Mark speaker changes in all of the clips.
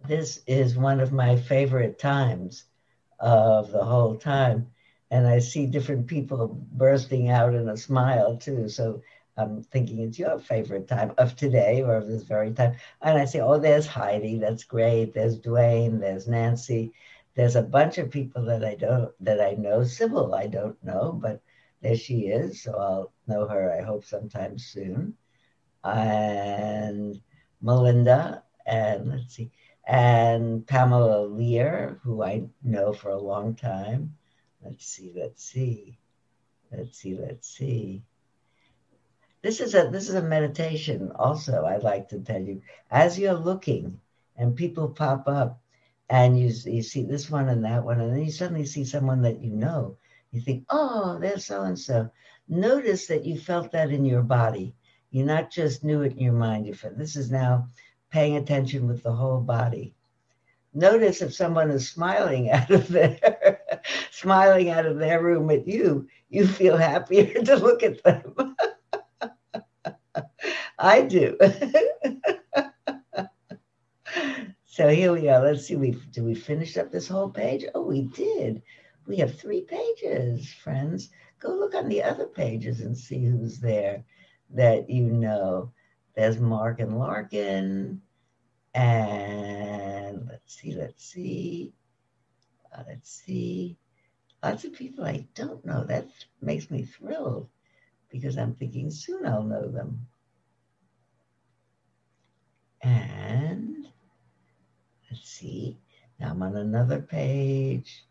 Speaker 1: this is one of my favorite times of the whole time. And I see different people bursting out in a smile too. So I'm thinking it's your favorite time of today or of this very time. And I say, oh, there's Heidi. That's great. There's Dwayne. There's Nancy. There's a bunch of people that I know. Sybil, I don't know, but there she is. So I'll know her, I hope, sometime soon. And Melinda, and let's see, and Pamela Lear, who I know for a long time. Let's see. This is a meditation also, I'd like to tell you. As you're looking and people pop up and you see this one and that one, and then you suddenly see someone that you know. You think, oh, there's so and so. Notice that you felt that in your body. You not just knew it in your mind. You felt this is now paying attention with the whole body. Notice if someone is smiling out of their smiling out of their room at you, you feel happier to look at them. I do. So here we are. Let's see. Did we finish up this whole page? Oh, we did. We have 3 pages, friends. Go look on the other pages and see who's there that you know. There's Mark and Larkin. And let's see. Lots of people I don't know. That makes me thrilled because I'm thinking soon I'll know them. And let's see. Now I'm on another page.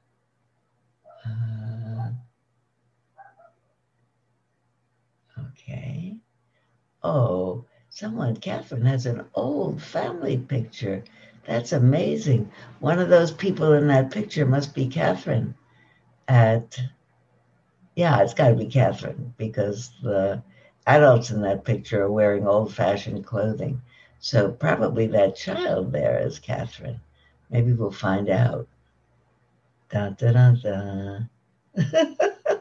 Speaker 1: Okay. Oh, Catherine has an old family picture. That's amazing. One of those people in that picture must be Catherine yeah, it's got to be Catherine because the adults in that picture are wearing old-fashioned clothing. So probably that child there is Catherine. Maybe we'll find out. Dun, dun, dun, dun.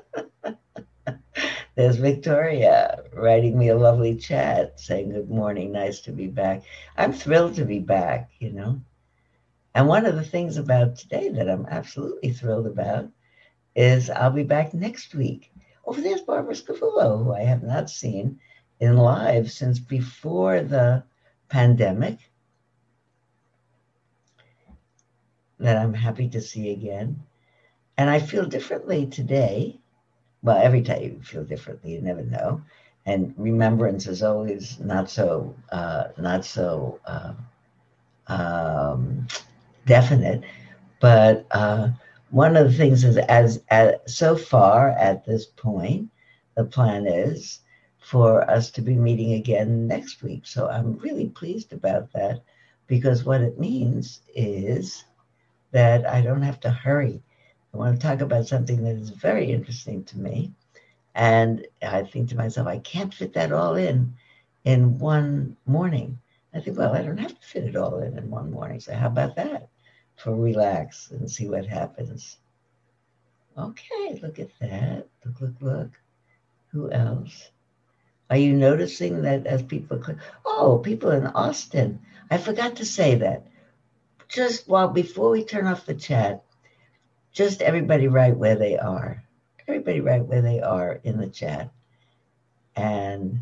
Speaker 1: There's Victoria writing me a lovely chat saying, good morning, nice to be back. I'm thrilled to be back, you know. And one of the things about today that I'm absolutely thrilled about is I'll be back next week. Oh, there's Barbara Scavulo, who I have not seen in live since before the pandemic, that I'm happy to see again. And I feel differently today. Well, every time you feel differently, you never know. And remembrance is always not so definite. But one of the things is, as so far at this point, the plan is for us to be meeting again next week. So I'm really pleased about that because what it means is that I don't have to hurry. I want to talk about something that is very interesting to me. And I think to myself, I can't fit that all in one morning. I think, well, I don't have to fit it all in one morning. So how about that for relax and see what happens? Okay, look at that. Look. Who else? Are you noticing that as people click? Oh, people in Austin. I forgot to say that. Just before we turn off the chat, just everybody write where they are. Everybody write where they are in the chat. And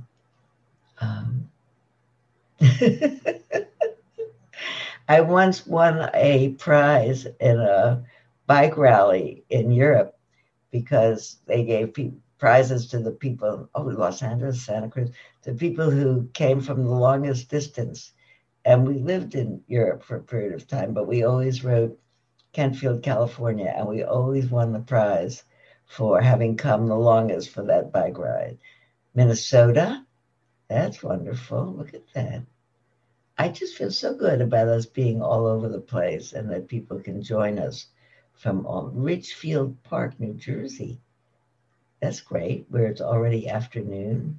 Speaker 1: I once won a prize in a bike rally in Europe because they gave prizes to the people, Los Angeles, Santa Cruz, to people who came from the longest distance. And we lived in Europe for a period of time, but we always wrote Kentfield, California, and we always won the prize for having come the longest for that bike ride. Minnesota, that's wonderful. Look at that. I just feel so good about us being all over the place and that people can join us from Richfield Park, New Jersey. That's great, where it's already afternoon.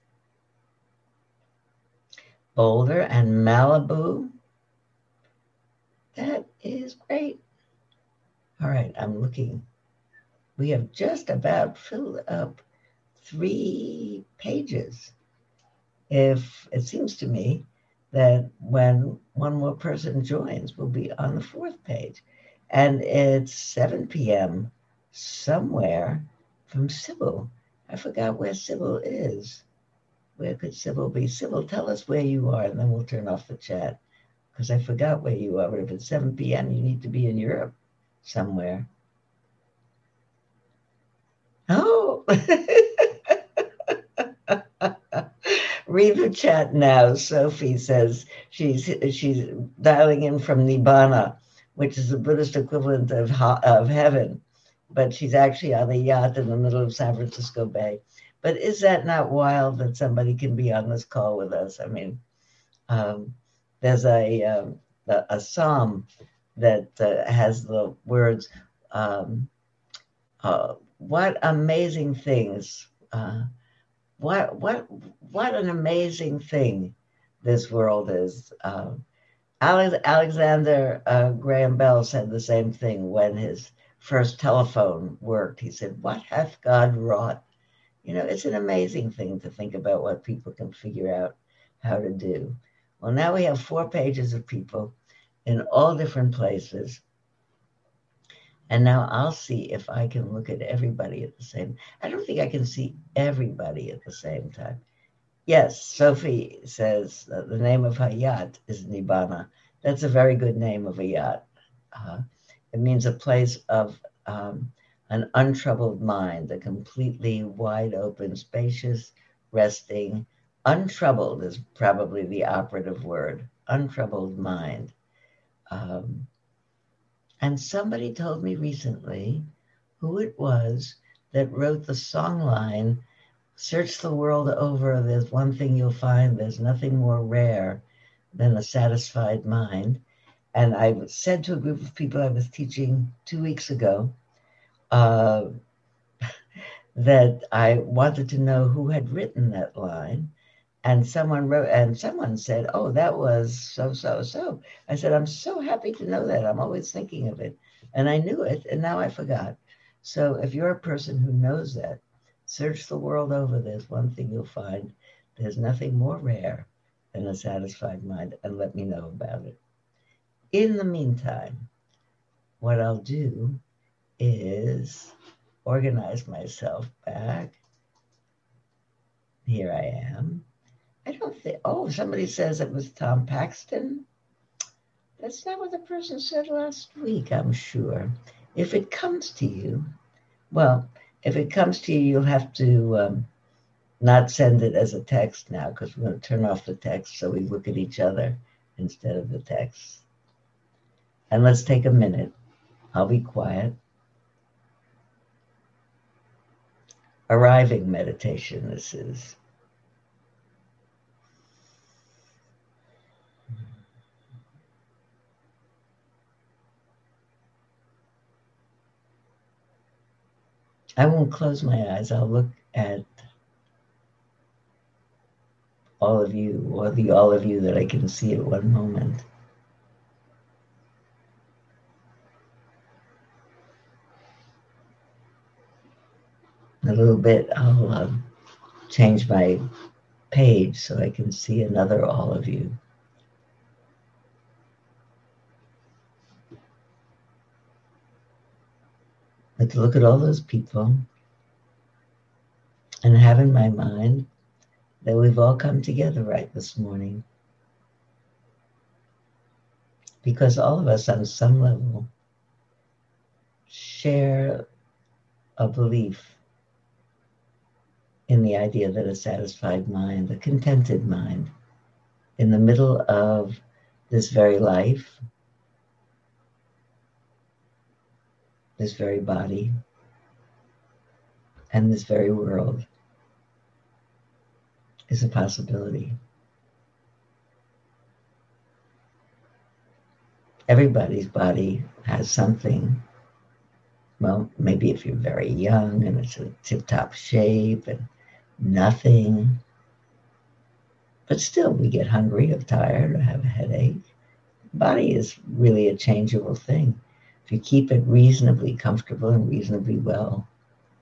Speaker 1: Boulder and Malibu. That is great. All right, I'm looking. We have just about filled up 3 pages. If it seems to me that when one more person joins, we'll be on the fourth page. And it's 7 p.m. somewhere from Sybil. I forgot where Sybil is. Where could Sybil be? Sybil, tell us where you are, and then we'll turn off the chat. Because I forgot where you are, but if it's 7 p.m., you need to be in Europe somewhere. Oh! Read the chat now. Sophie says she's dialing in from Nibbana, which is the Buddhist equivalent of heaven, but she's actually on a yacht in the middle of San Francisco Bay. But is that not wild that somebody can be on this call with us? I mean, there's a psalm that has the words, "What amazing things." What an amazing thing this world is. Alexander Graham Bell said the same thing when his first telephone worked. He said, "What hath God wrought?" You know, it's an amazing thing to think about what people can figure out how to do. Well, now we have 4 pages of people in all different places. And now I'll see if I can look at everybody at the same. I don't think I can see everybody at the same time. Yes, Sophie says the name of her yacht is Nibbana. That's a very good name of a yacht. It means a place of an untroubled mind, a completely wide open, spacious, resting. Untroubled is probably the operative word. Untroubled mind. And somebody told me recently who it was that wrote the songline, "Search the world over, there's one thing you'll find, there's nothing more rare than a satisfied mind." And I said to a group of people I was teaching 2 weeks ago that I wanted to know who had written that line. And someone said, "Oh, that was so." I said, "I'm so happy to know that. I'm always thinking of it." And I knew it, and now I forgot. So if you're a person who knows that, search the world over, there's one thing you'll find. There's nothing more rare than a satisfied mind, and let me know about it. In the meantime, what I'll do is organize myself back. Here I am. I don't think, oh, somebody says it was Tom Paxton. That's not what the person said last week, I'm sure. If it comes to you, you'll have to not send it as a text now, because we're going to turn off the text so we look at each other instead of the text. And let's take a minute. I'll be quiet. Arriving meditation, this is. I won't close my eyes. I'll look at all of you, or the all of you that I can see at one moment. In a little bit, I'll change my page so I can see another all of you. But to look at all those people and have in my mind that we've all come together right this morning. Because all of us on some level share a belief in the idea that a satisfied mind, a contented mind, in the middle of this very life, this very body, and this very world is a possibility. Everybody's body has something. Well, maybe if you're very young and it's a tip-top shape and nothing. But still, we get hungry or tired or have a headache. The body is really a changeable thing. If you keep it reasonably comfortable and reasonably well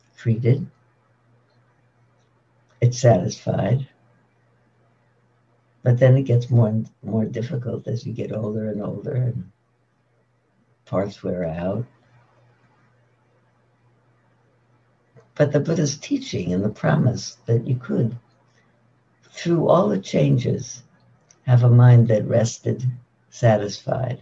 Speaker 1: treated, it's satisfied. But then it gets more and more difficult as you get older and older and parts wear out. But the Buddha's teaching and the promise that you could, through all the changes, have a mind that rested, satisfied,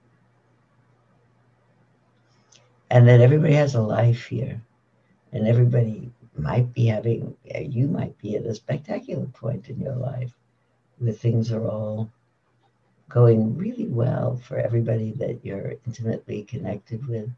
Speaker 1: and that everybody has a life here, and everybody might be having, you might be at a spectacular point in your life where things are all going really well for everybody that you're intimately connected with.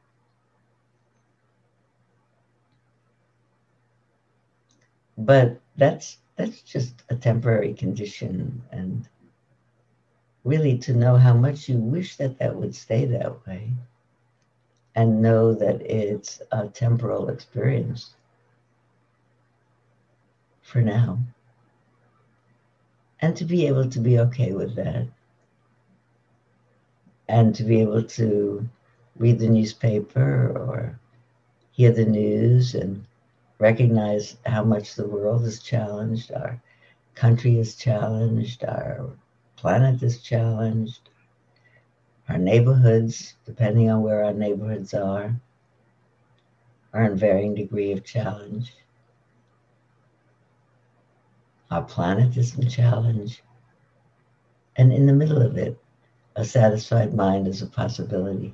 Speaker 1: But that's just a temporary condition, and really to know how much you wish that that would stay that way, and know that it's a temporal experience for now, and to be able to be okay with that, and to be able to read the newspaper or hear the news and recognize how much the world is challenged, our country is challenged, our planet is challenged, our neighborhoods, depending on where our neighborhoods are in varying degree of challenge. Our planet is in challenge. And in the middle of it, a satisfied mind is a possibility.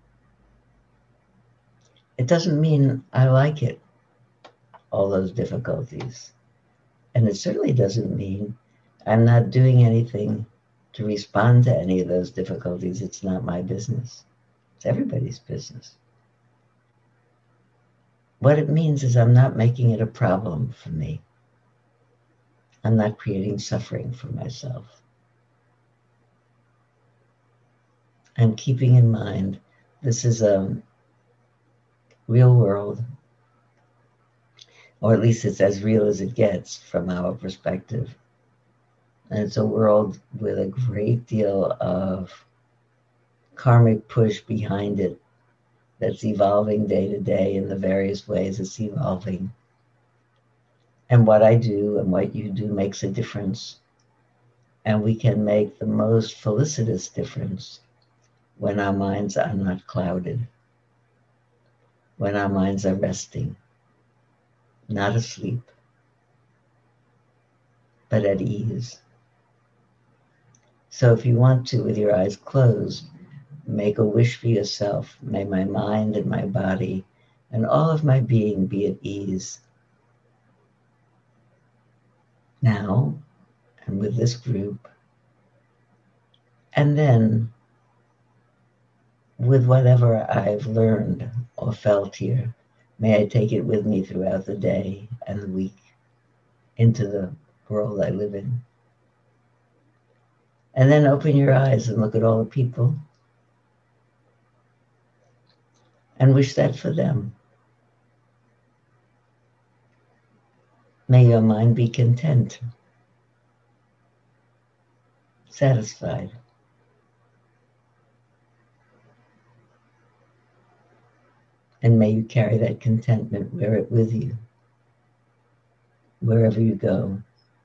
Speaker 1: It doesn't mean I like it, all those difficulties. And it certainly doesn't mean I'm not doing anything to respond to any of those difficulties. It's not my business. It's everybody's business. What it means is I'm not making it a problem for me. I'm not creating suffering for myself. I'm keeping in mind this is a real world, or at least it's as real as it gets from our perspective. And it's a world with a great deal of karmic push behind it that's evolving day to day in the various ways it's evolving. And what I do and what you do makes a difference. And we can make the most felicitous difference when our minds are not clouded, when our minds are resting, not asleep, but at ease. So if you want to, with your eyes closed, make a wish for yourself. May my mind and my body and all of my being be at ease now and with this group. And then with whatever I've learned or felt here, may I take it with me throughout the day and the week into the world I live in. And then open your eyes and look at all the people and wish that for them. May your mind be content, satisfied. And may you carry that contentment, wear it with you, wherever you go,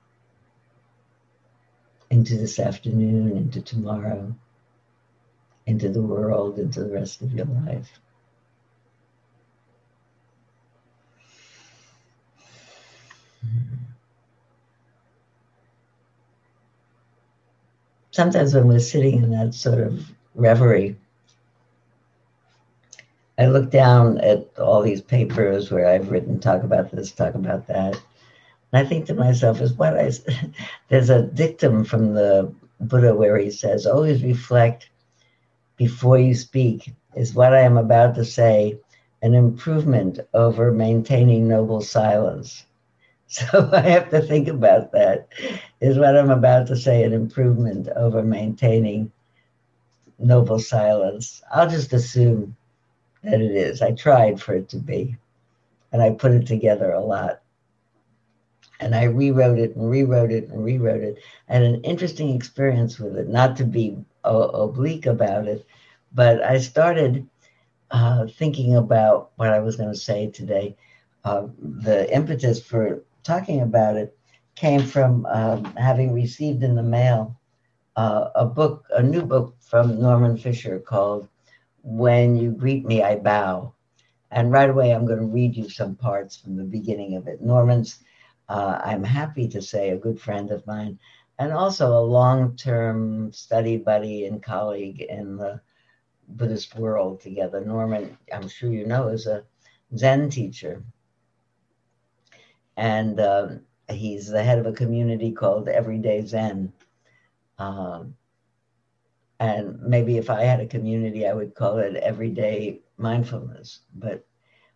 Speaker 1: into this afternoon, into tomorrow, into the world, into the rest of your life. Sometimes when we're sitting in that sort of reverie, I look down at all these papers where I've written, talk about this, talk about that. And I think to myself, there's a dictum from the Buddha where he says, always reflect before you speak. Is what I am about to say an improvement over maintaining noble silence? So I have to think about that. Is what I'm about to say an improvement over maintaining noble silence? I'll just assume that it is. I tried for it to be, and I put it together a lot. And I rewrote it and rewrote it and rewrote it. I had an interesting experience with it, not to be oblique about it, but I started thinking about what I was going to say today. The impetus for talking about it came from having received in the mail a new book from Norman Fischer called When You Greet Me, I Bow. And right away, I'm going to read you some parts from the beginning of it. Norman's, I'm happy to say, a good friend of mine, and also a long-term study buddy and colleague in the Buddhist world together. Norman, I'm sure you know, is a Zen teacher. And he's the head of a community called Everyday Zen. Um, and maybe if I had a community, I would call it Everyday Mindfulness. But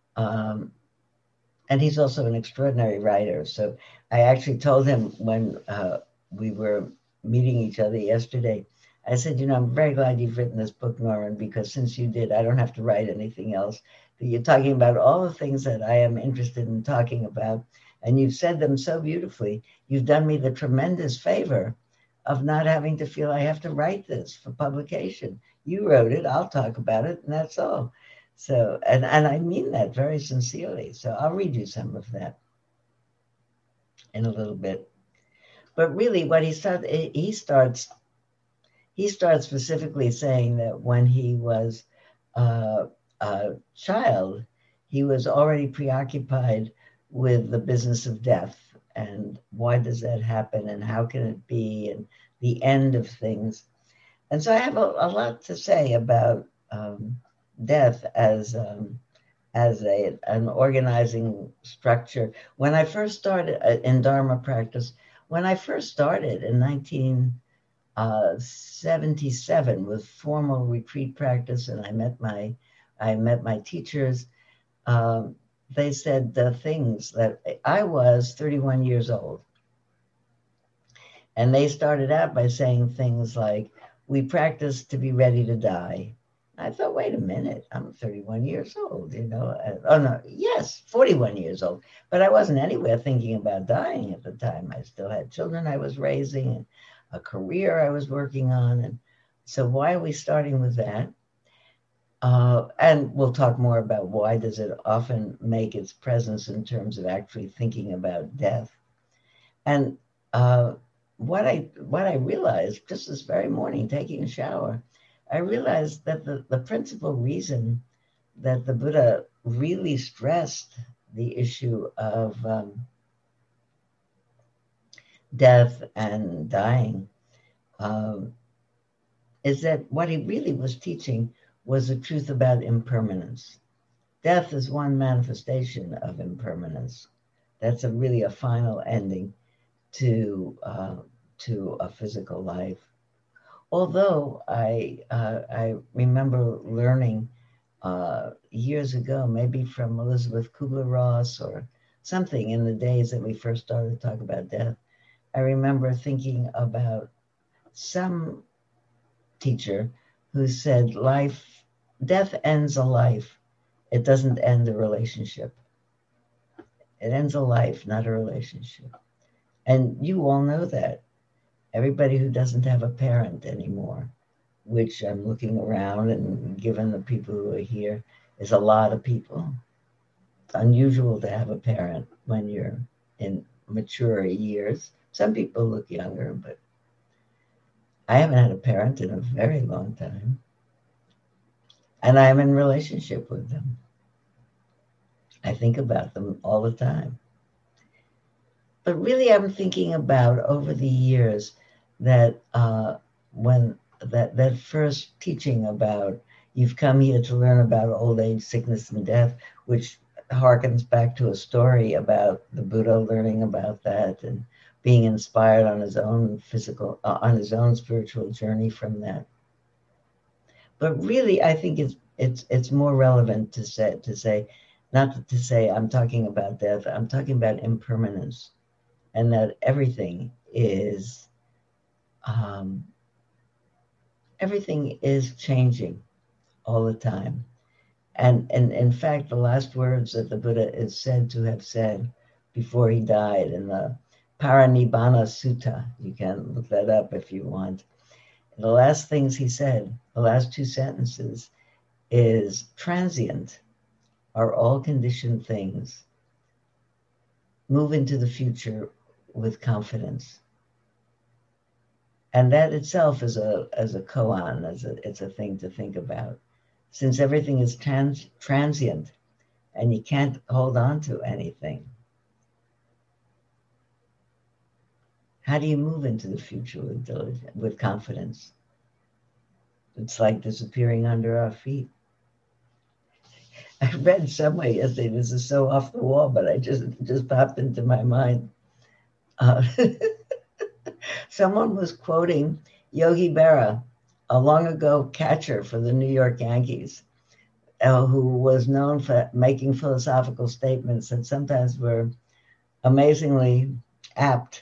Speaker 1: and he's also an extraordinary writer. So I actually told him when we were meeting each other yesterday, I said, I'm very glad you've written this book, Norman, because since you did, I don't have to write anything else. You're talking about all the things that I am interested in talking about, and you've said them so beautifully. You've done me the tremendous favor of not having to feel I have to write this for publication. You wrote it, I'll talk about it, and that's all. So, and I mean that very sincerely. So I'll read you some of that in a little bit. But really what he starts specifically saying that when he was a child, he was already preoccupied with the business of death and why does that happen and how can it be and the end of things. And so I have a lot to say about death as an organizing structure. When I first started in Dharma practice, when I first started in 1977 with formal retreat practice, and I met my teachers. They said the things that I was 31 years old, and they started out by saying things like, "We practice to be ready to die." I thought, wait a minute, I'm 31 years old, Oh, no, yes, 41 years old. But I wasn't anywhere thinking about dying at the time. I still had children I was raising and a career I was working on. And so why are we starting with that? And we'll talk more about why does it often make its presence in terms of actually thinking about death. And what I realized just this very morning, taking a shower, I realized that the principal reason that the Buddha really stressed the issue of death and dying is that what he really was teaching was the truth about impermanence. Death is one manifestation of impermanence. That's really a final ending to a physical life. Although I remember learning years ago, maybe from Elizabeth Kubler-Ross or something in the days that we first started to talk about death, I remember thinking about some teacher who said death ends a life. It doesn't end a relationship. It ends a life, not a relationship. And you all know that. Everybody who doesn't have a parent anymore, which I'm looking around and given the people who are here, is a lot of people. It's unusual to have a parent when you're in mature years. Some people look younger, but I haven't had a parent in a very long time. And I'm in relationship with them. I think about them all the time. But really, I'm thinking about over the years that when that first teaching about you've come here to learn about old age, sickness, and death, which harkens back to a story about the Buddha learning about that and being inspired on his own spiritual journey from that. But really, I think it's more relevant to say, not to say I'm talking about death. I'm talking about impermanence, and that everything is changing all the time. And in fact, the last words that the Buddha is said to have said before he died in the Parinibbana Sutta, you can look that up if you want. The last things he said, the last two sentences, is transient are all conditioned things. Move into the future with confidence. And that itself is a koan, it's a thing to think about. Since everything is transient and you can't hold on to anything, how do you move into the future with confidence? It's like disappearing under our feet. I read somewhere yesterday, this is so off the wall, but I just popped into my mind. Uh, Someone was quoting Yogi Berra, a long ago catcher for the New York Yankees, who was known for making philosophical statements that sometimes were amazingly apt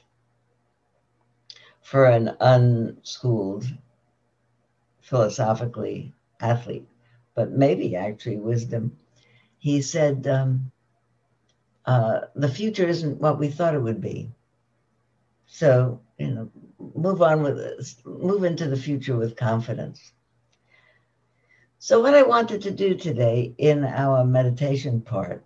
Speaker 1: for an unschooled, philosophically athlete, but maybe actually wisdom. He said, the future isn't what we thought it would be. So, move into the future with confidence. So what I wanted to do today in our meditation part,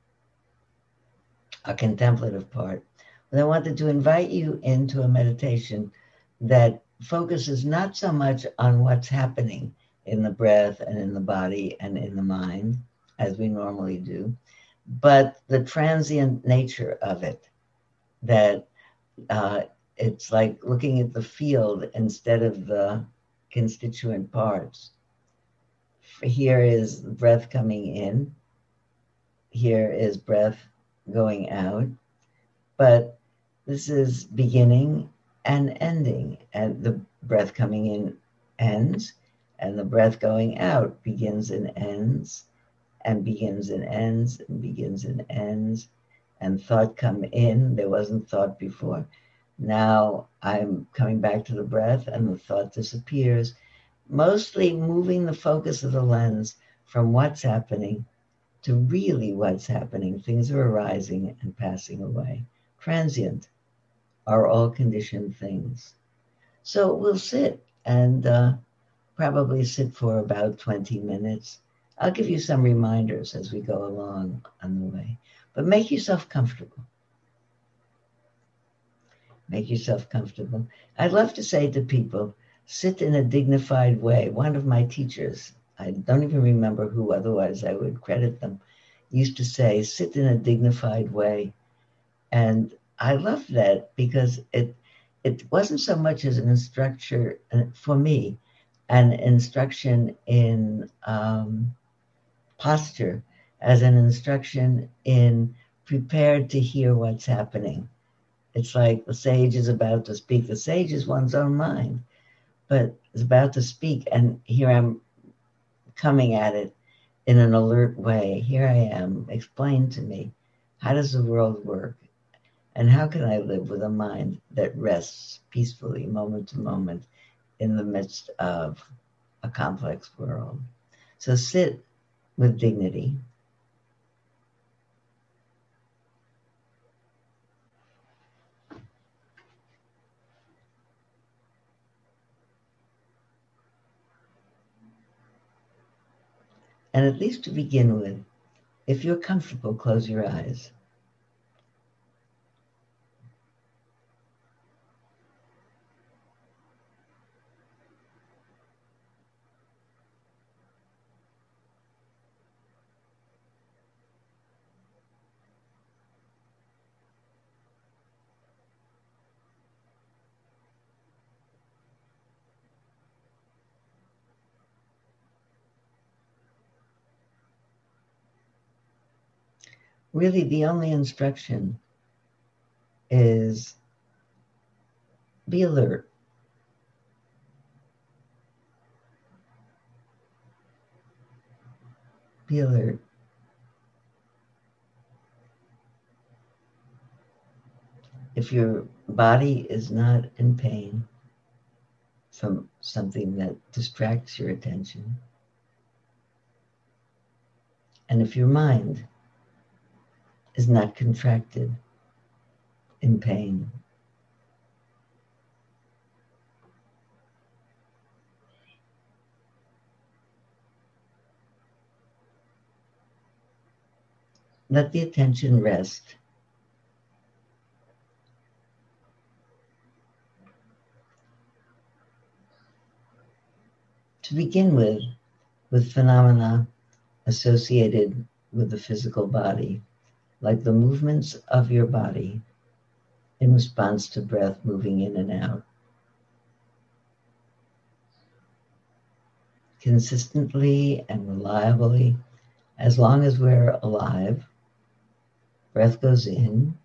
Speaker 1: a contemplative part, was I wanted to invite you into a meditation that focuses not so much on what's happening in the breath and in the body and in the mind, as we normally do, but the transient nature of it, that it's like looking at the field instead of the constituent parts. Here is breath coming in. Here is breath going out. But this is beginning and ending. And the breath coming in ends, and the breath going out begins and ends, and begins and ends, and begins and ends. And thought come in. There wasn't thought before. Now I'm coming back to the breath, and the thought disappears, mostly moving the focus of the lens from what's happening to really what's happening. Things are arising and passing away. Transient are all conditioned things. So we'll sit and probably sit for about 20 minutes. I'll give you some reminders as we go along on the way, but make yourself comfortable. Make yourself comfortable. I love to say to people, sit in a dignified way. One of my teachers, I don't even remember who, otherwise I would credit them, used to say, sit in a dignified way. And I love that because it wasn't so much as an instruction, for me, an instruction in posture, as an instruction in prepared to hear what's happening. It's like the sage is about to speak. The sage is one's own mind, but is about to speak. And here I'm coming at it in an alert way. Here I am. Explain to me, how does the world work? And how can I live with a mind that rests peacefully, moment to moment, in the midst of a complex world? So sit with dignity. And at least to begin with, if you're comfortable, close your eyes. Really, the only instruction is be alert. Be alert. If your body is not in pain from something that distracts your attention, and if your mind is not contracted in pain, let the attention rest to begin with phenomena associated with the physical body, like the movements of your body in response to breath moving in and out. Consistently and reliably, as long as we're alive, breath goes in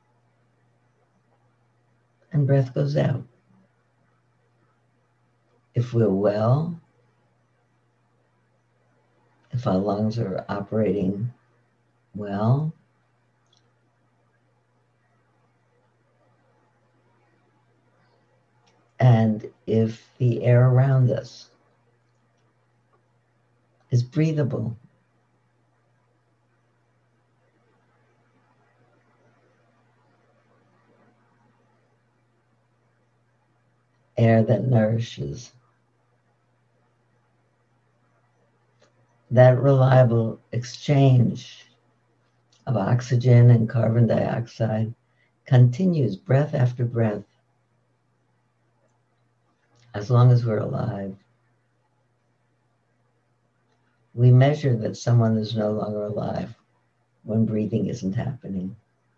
Speaker 1: and breath goes out. If we're well, if our lungs are operating well, and if the air around us is breathable, air that nourishes, that reliable exchange of oxygen and carbon dioxide continues breath after breath as long as we're alive. We measure that someone is no longer alive when breathing isn't happening.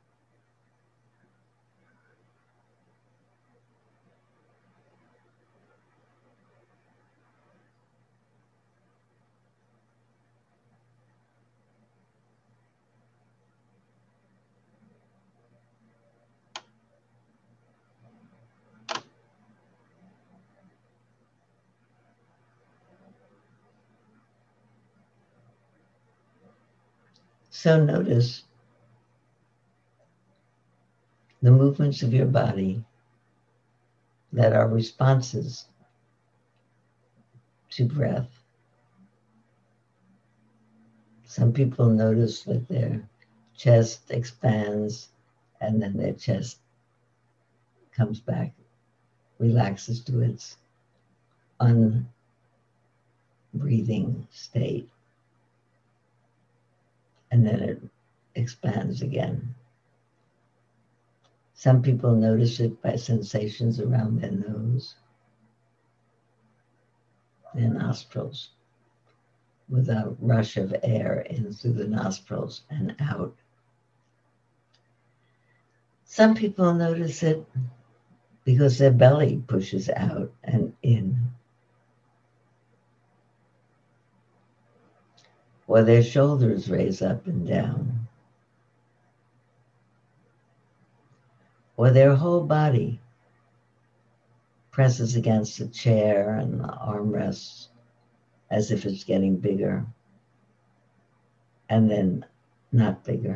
Speaker 1: So notice the movements of your body that are responses to breath. Some people notice that their chest expands and then their chest comes back, relaxes to its unbreathing state, and then it expands again. Some people notice it by sensations around their nose, their nostrils, with a rush of air in through the nostrils and out. Some people notice it because their belly pushes out and in, or their shoulders raise up and down, or their whole body presses against the chair and the armrests as if it's getting bigger and then not bigger.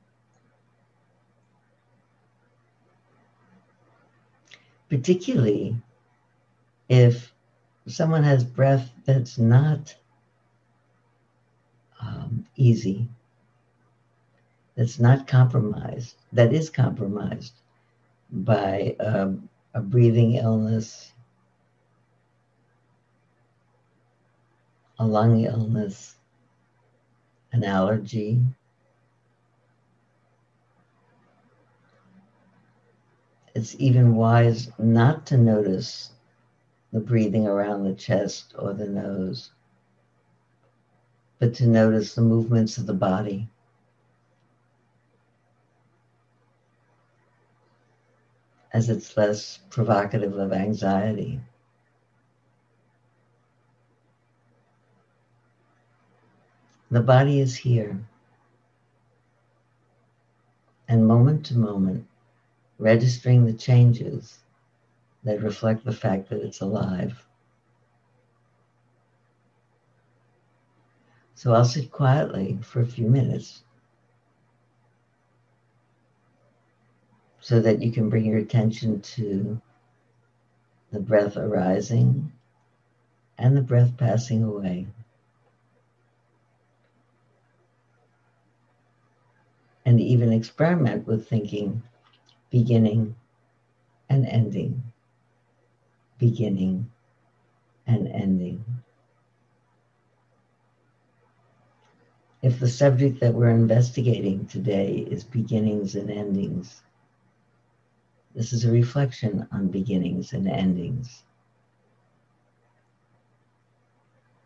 Speaker 1: Particularly if someone has breath that's not easy, that's not compromised, that is compromised by a breathing illness, a lung illness, an allergy. It's even wise not to notice the breathing around the chest or the nose, but to notice the movements of the body. As it's less provocative of anxiety. The body is here, and moment to moment, registering the changes that reflect the fact that it's alive. So I'll sit quietly for a few minutes so that you can bring your attention to the breath arising and the breath passing away. And even experiment with thinking beginning and ending, beginning and ending. If the subject that we're investigating today is beginnings and endings, this is a reflection on beginnings and endings.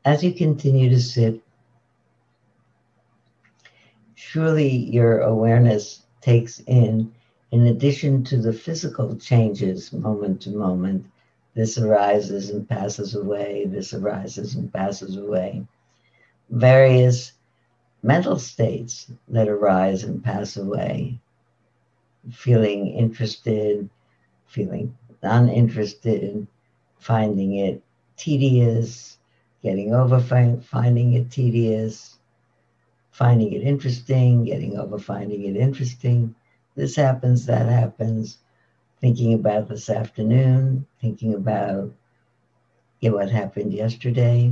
Speaker 1: As you continue to sit, surely your awareness takes in addition to the physical changes moment to moment, this arises and passes away, this arises and passes away, various mental states that arise and pass away, feeling interested, feeling uninterested, finding it tedious, getting over finding it tedious, finding it interesting, getting over finding it interesting. This happens, that happens, thinking about this afternoon, thinking about what happened yesterday.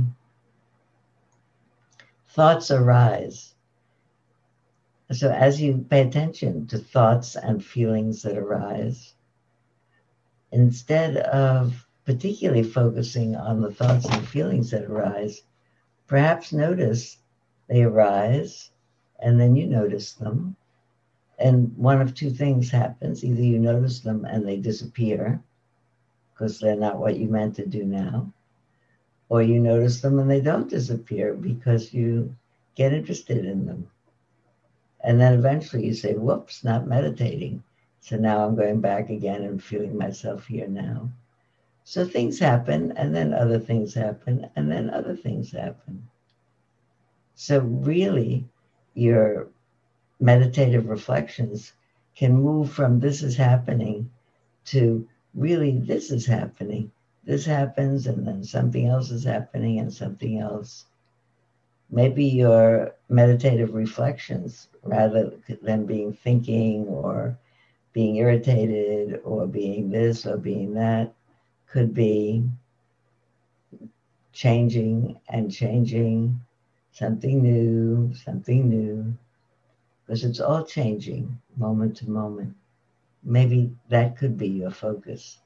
Speaker 1: Thoughts arise. So as you pay attention to thoughts and feelings that arise, instead of particularly focusing on the thoughts and feelings that arise, perhaps notice they arise and then you notice them. And one of two things happens. Either you notice them and they disappear because they're not what you meant to do now, or you notice them and they don't disappear because you get interested in them. And then eventually you say, whoops, not meditating. So now I'm going back again and feeling myself here now. So things happen, and then other things happen, and then other things happen. So really, your meditative reflections can move from this is happening to really this is happening. This happens, and then something else is happening, and something else. Maybe your meditative reflections, rather than being thinking or being irritated or being this or being that, could be changing and changing, something new, because it's all changing moment to moment. Maybe that could be your focus.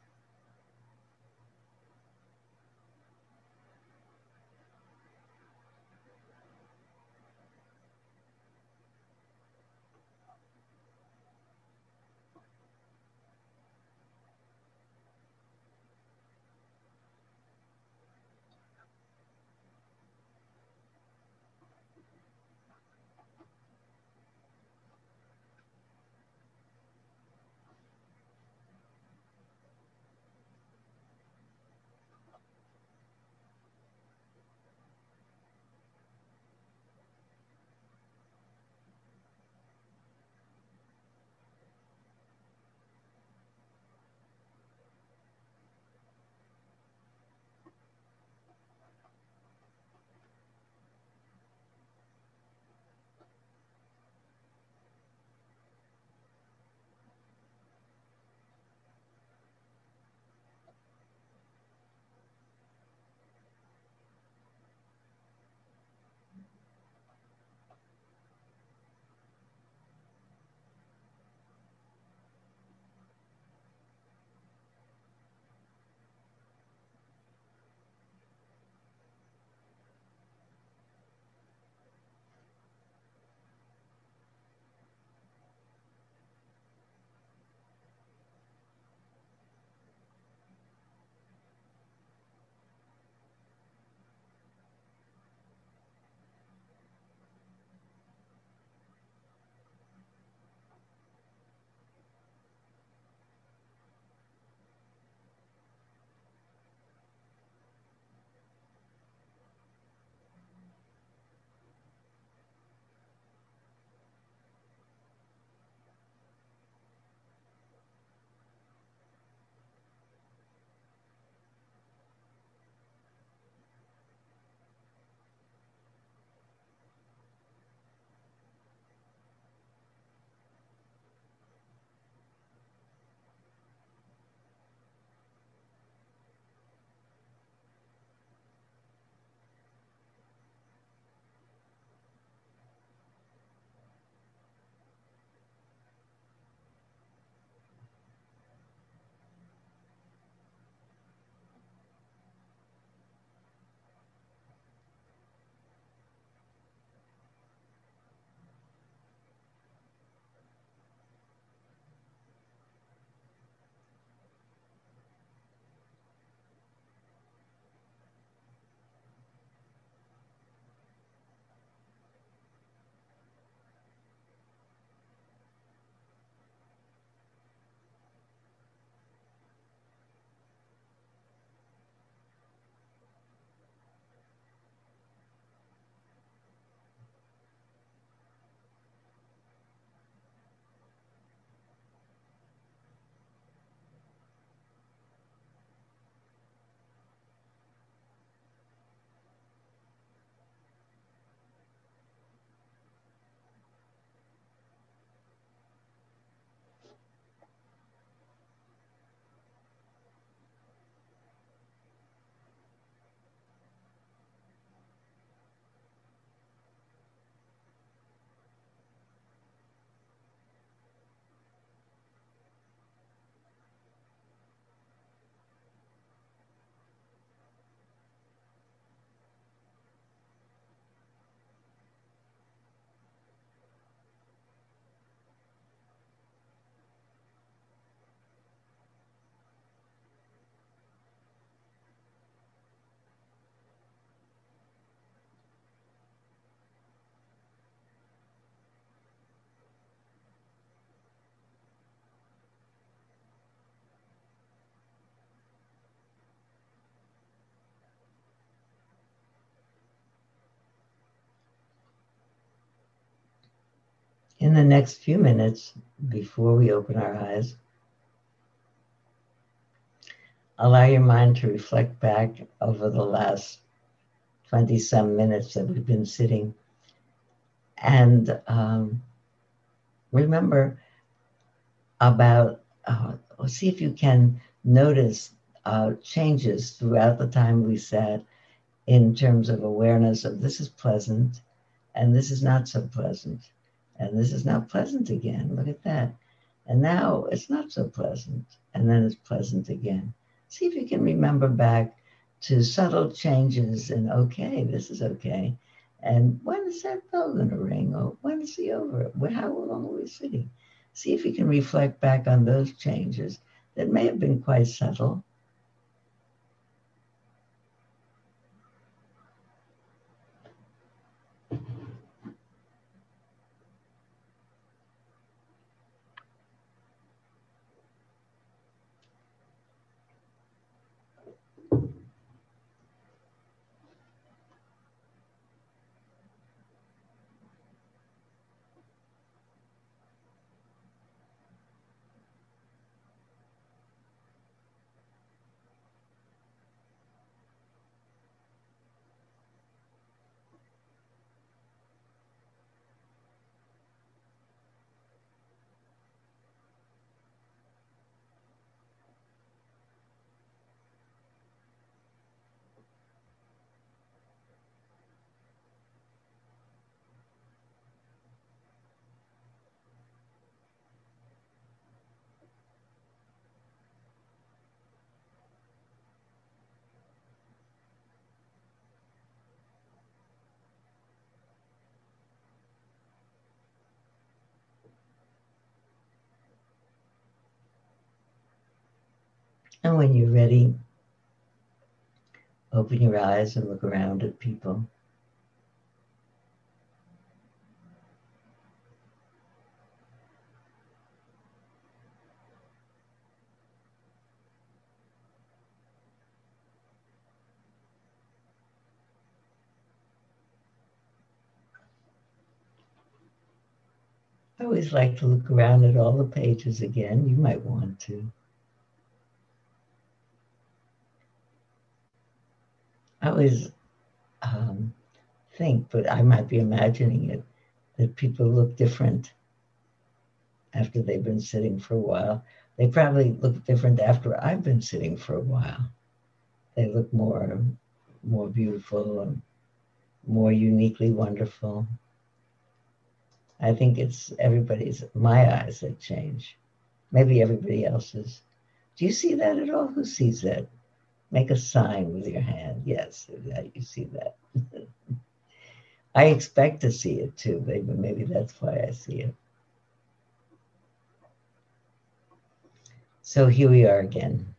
Speaker 1: In the next few minutes, before we open our eyes, allow your mind to reflect back over the last 20-some minutes that we've been sitting. And remember about, see if you can notice changes throughout the time we sat in terms of awareness of this is pleasant and this is not so pleasant. And this is not pleasant again. Look at that. And now it's not so pleasant. And then it's pleasant again. See if you can remember back to subtle changes in, okay, this is okay. And when is that bell going to ring? Or when is he over? How long are we sitting? See if you can reflect back on those changes that may have been quite subtle. And when you're ready, open your eyes and look around at people. I always like to look around at all the pages again. You might want to. I always think, but I might be imagining it, that people look different after they've been sitting for a while. They probably look different after I've been sitting for a while. They look more beautiful and more uniquely wonderful. I think it's my eyes that change. Maybe everybody else's. Do you see that at all? Who sees that? Make a sign with your hand. Yes, you see that. I expect to see it too. Maybe that's why I see it. So here we are again.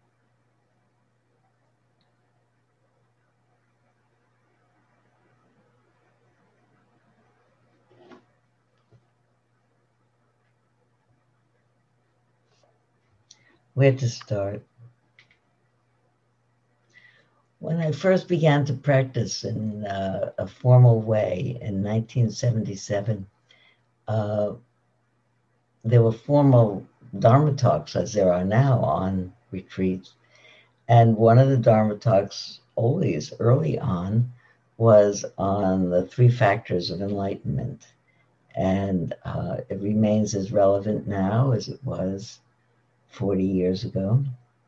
Speaker 1: Where to start? When I first began to practice in a formal way in 1977, there were formal Dharma talks, as there are now, on retreats. And one of the Dharma talks, always early on, was on the 3 factors of enlightenment. And it remains as relevant now as it was 40 years ago.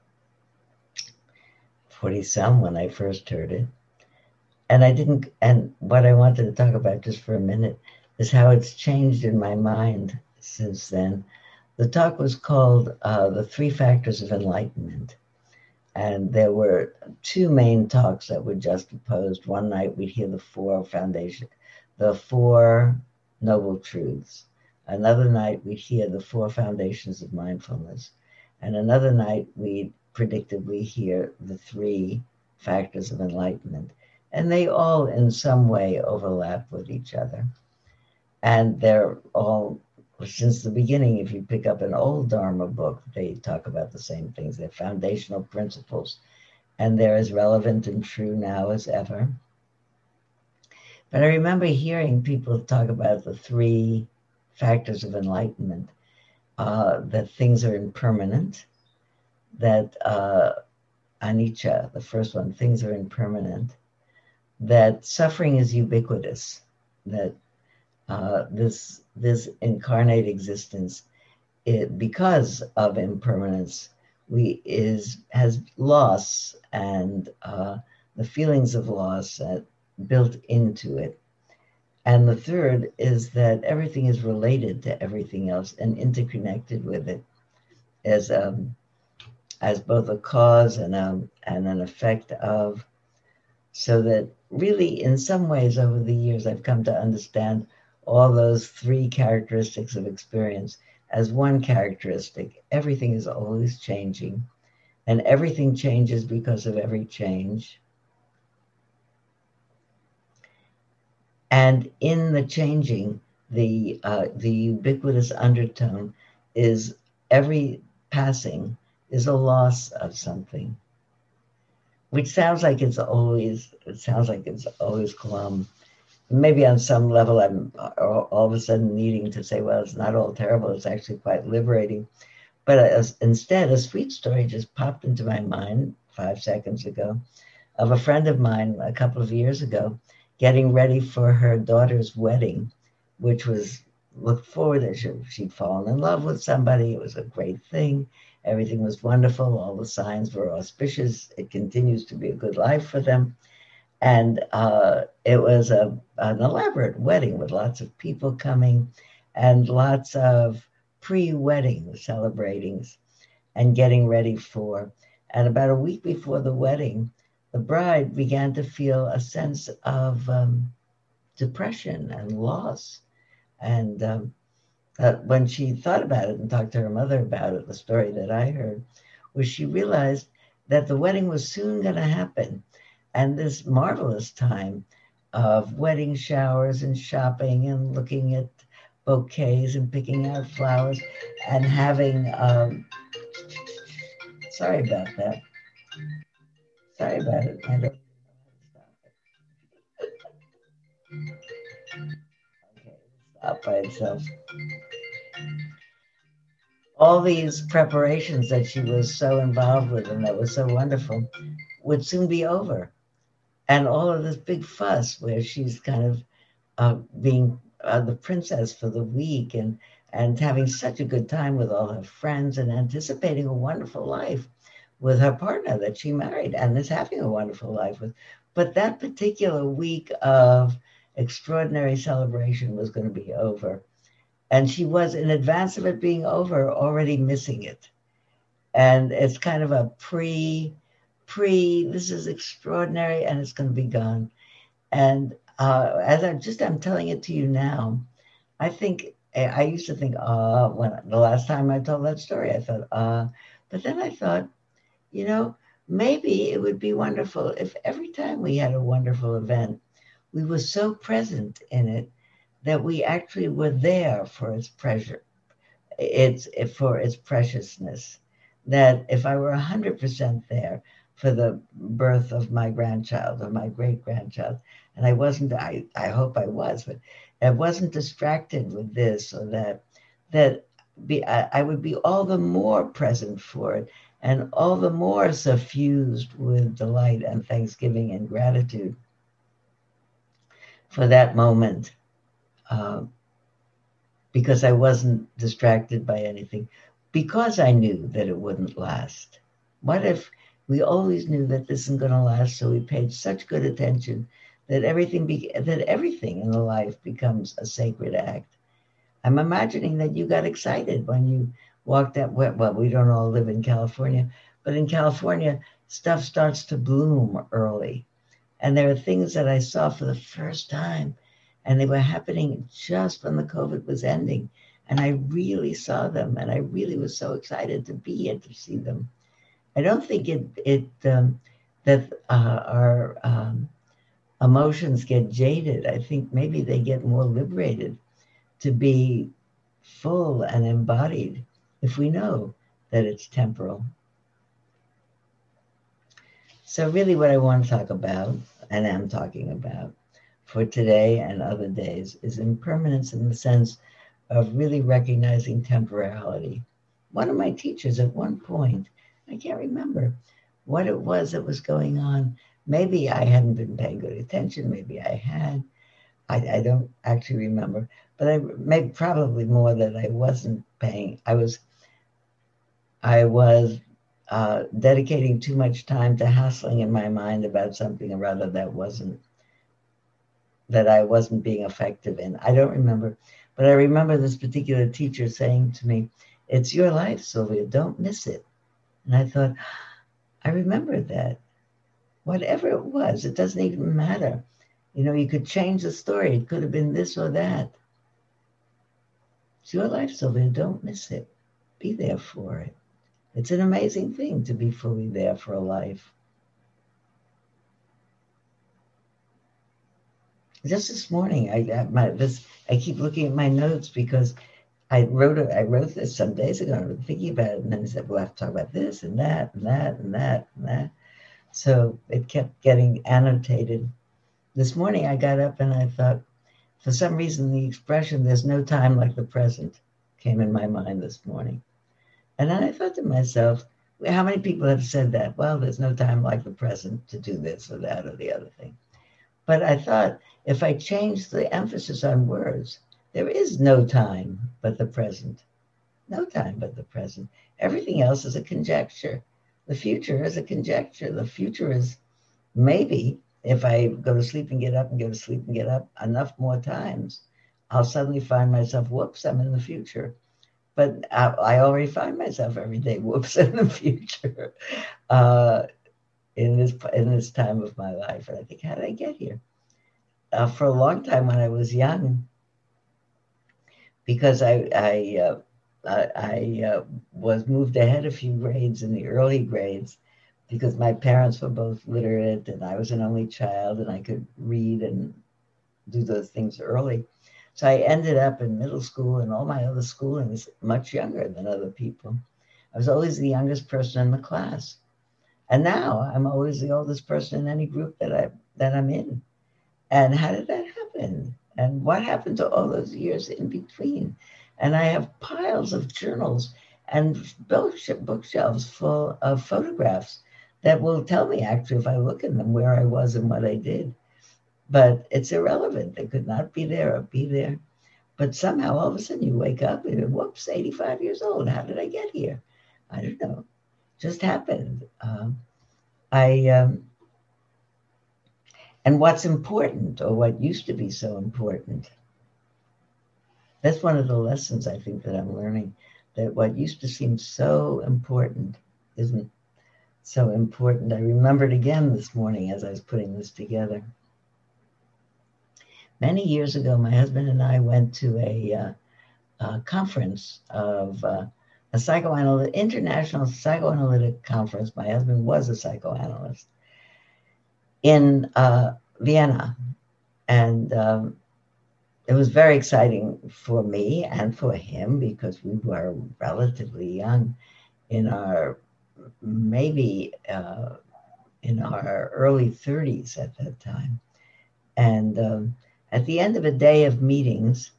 Speaker 1: 40-some when I first heard it. And what I wanted to talk about just for a minute is how it's changed in my mind since then. The talk was called The 3 Factors of Enlightenment. And there were 2 main talks that were juxtaposed. One night we'd hear the 4 Noble Truths. Another night we'd hear the 4 Foundations of Mindfulness. And another night we'd predictably hear the 3 Factors of Enlightenment. And they all in some way overlap with each other. And they're all, since the beginning, if you pick up an old Dharma book, they talk about the same things. They're foundational principles. And they're as relevant and true now as ever. But I remember hearing people talk about the 3 factors of enlightenment, that things are impermanent, that anicca, the first one, things are impermanent, that suffering is ubiquitous, that this incarnate existence, because of impermanence, has loss and the feelings of loss built into it. And the third is that everything is related to everything else and interconnected with it as both a cause and an effect of. So that really, in some ways, over the years, I've come to understand all those three characteristics of experience as one characteristic. Everything is always changing, and everything changes because of every change. And in the changing, the ubiquitous undertone is every passing is a loss of something, which sounds like it's always glum. Maybe on some level, I'm all of a sudden needing to say, well, it's not all terrible. It's actually quite liberating. But instead, a sweet story just popped into my mind 5 seconds ago of a friend of mine a couple of years ago getting ready for her daughter's wedding, which was looked forward to. She'd fallen in love with somebody. It was a great thing. Everything was wonderful. All the signs were auspicious. It continues to be a good life for them. And it was an elaborate wedding with lots of people coming and lots of pre-wedding celebrations and getting ready for. And about a week before the wedding, the bride began to feel a sense of depression and loss. And when she thought about it and talked to her mother about it, the story that I heard was she realized that the wedding was soon going to happen. And this marvelous time of wedding showers and shopping and looking at bouquets and picking out flowers and having, sorry about that. Sorry about it. I don't know how to stop it. Okay, stop by itself. All these preparations that she was so involved with and that was so wonderful would soon be over. And all of this big fuss where she's kind of being the princess for the week and having such a good time with all her friends and anticipating a wonderful life with her partner that she married and is having a wonderful life with. But that particular week of extraordinary celebration was going to be over. And she was, in advance of it being over, already missing it. And it's kind of a this is extraordinary and it's going to be gone. And as I'm telling it to you now, I used to think, when the last time I told that story, I thought, but then I thought, maybe it would be wonderful if every time we had a wonderful event, we were so present in it that we actually were there for its pleasure, for its preciousness. That if I were 100% there for the birth of my grandchild or my great-grandchild, and I wasn't, I hope I was, but I wasn't distracted with this or that I would be all the more present for it and all the more suffused with delight and thanksgiving and gratitude for that moment. Because I wasn't distracted by anything, because I knew that it wouldn't last. What if we always knew that this isn't going to last, so we paid such good attention that everything in the life becomes a sacred act? I'm imagining that you got excited when you walked out. Well, we don't all live in California, but in California, stuff starts to bloom early. And there are things that I saw for the first time, and they were happening just when the COVID was ending. And I really saw them, and I really was so excited to be here to see them. I don't think that our emotions get jaded. I think maybe they get more liberated to be full and embodied if we know that it's temporal. So really what I want to talk about, and am talking about, for today and other days is impermanence in the sense of really recognizing temporality. One of my teachers at one point, I can't remember what it was that was going on. Maybe I hadn't been paying good attention. Maybe I had. I don't actually remember, but I maybe probably more that I wasn't paying. I was dedicating too much time to hassling in my mind about something or other that I wasn't being effective in. I don't remember, but I remember this particular teacher saying to me, "It's your life, Sylvia. Don't miss it." And I thought, I remember that. Whatever it was, it doesn't even matter. You could change the story. It could have been this or that. It's your life, Sylvia. Don't miss it. Be there for it. It's an amazing thing to be fully there for a life. Just this morning, I keep looking at my notes because I wrote this some days ago. And I was thinking about it, and then I said, "We'll have to talk about this and that and that and that and that." So it kept getting annotated. This morning, I got up and I thought, for some reason, the expression "there's no time like the present" came in my mind this morning. And then I thought to myself, how many people have said that? Well, there's no time like the present to do this or that or the other thing. But I thought, if I change the emphasis on words, there is no time but the present. No time but the present. Everything else is a conjecture. The future is a conjecture. The future is maybe if I go to sleep and get up and go to sleep and get up enough more times, I'll suddenly find myself, whoops, I'm in the future. But I already find myself every day, whoops, in the future in this time of my life. And I think, how did I get here? For a long time when I was young, because I was moved ahead a few grades in the early grades because my parents were both literate and I was an only child and I could read and do those things early. So I ended up in middle school and all my other schoolings much younger than other people. I was always the youngest person in the class. And now I'm always the oldest person in any group that I'm in. And how did that happen? And what happened to all those years in between? And I have piles of journals and bookshelves full of photographs that will tell me, actually, if I look in them, where I was and what I did. But it's irrelevant. They could not be there or be there. But somehow, all of a sudden, you wake up and, whoops, 85 years old. How did I get here? I don't know. Just happened. And what's important, or what used to be so important, that's one of the lessons I think that I'm learning, that what used to seem so important isn't so important. I remembered again this morning as I was putting this together. Many years ago, my husband and I went to a conference of international psychoanalytic conference. My husband was a psychoanalyst in Vienna. And it was very exciting for me and for him because we were relatively young in our in our early 30s at that time. And at the end of a day of meetings,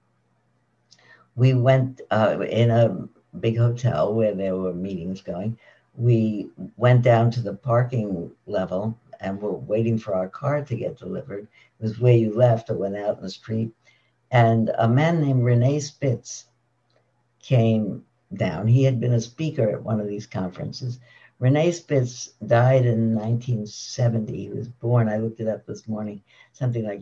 Speaker 1: we went in a big hotel where there were meetings going. We went down to the parking level and were waiting for our car to get delivered. It was where you left or went out in the street. And a man named Rene Spitz came down. He had been a speaker at one of these conferences. Rene Spitz died in 1970. He was born, I looked it up this morning, something like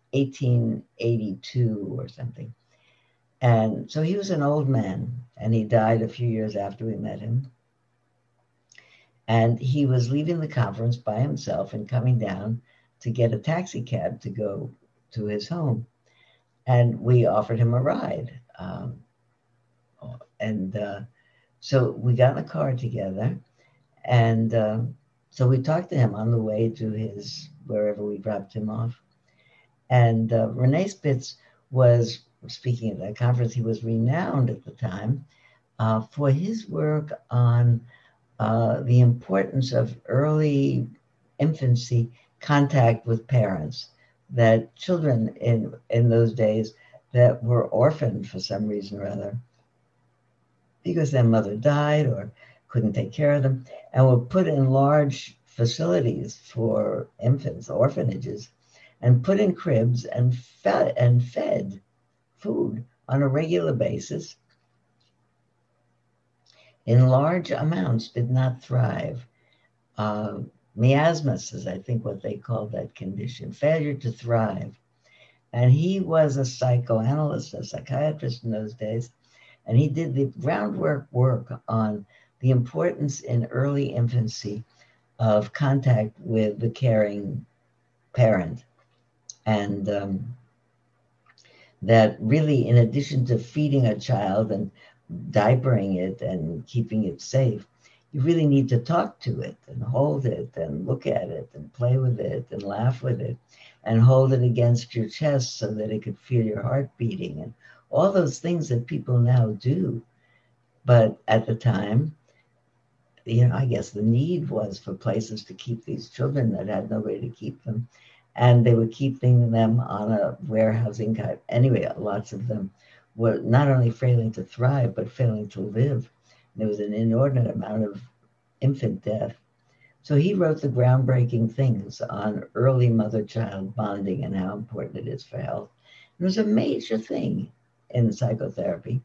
Speaker 1: 1882 or something. And so he was an old man, and he died a few years after we met him. And he was leaving the conference by himself and coming down to get a taxi cab to go to his home. And we offered him a ride. So we got in the car together. And so we talked to him on the way to his, wherever we dropped him off. And Rene Spitz was speaking at that conference. He was renowned at the time for his work on the importance of early infancy contact with parents, that children in those days that were orphaned for some reason or other because their mother died or couldn't take care of them, and were put in large facilities for infants, orphanages, and put in cribs and fed food on a regular basis in large amounts, did not thrive. Uh, Miasmus is, I think, what they call that condition, failure to thrive. And he was a psychoanalyst, a psychiatrist in those days, and he did the groundwork work on the importance in early infancy of contact with the caring parent. And that really, in addition to feeding a child and diapering it and keeping it safe, you really need to talk to it and hold it and look at it and play with it and laugh with it and hold it against your chest so that it could feel your heart beating and all those things that people now do. But at the time, I guess the need was for places to keep these children that had nobody to keep them. And they were keeping them on a warehousing type. Anyway, lots of them were not only failing to thrive, but failing to live. There was an inordinate amount of infant death. So he wrote the groundbreaking things on early mother-child bonding and how important it is for health. It was a major thing in psychotherapy.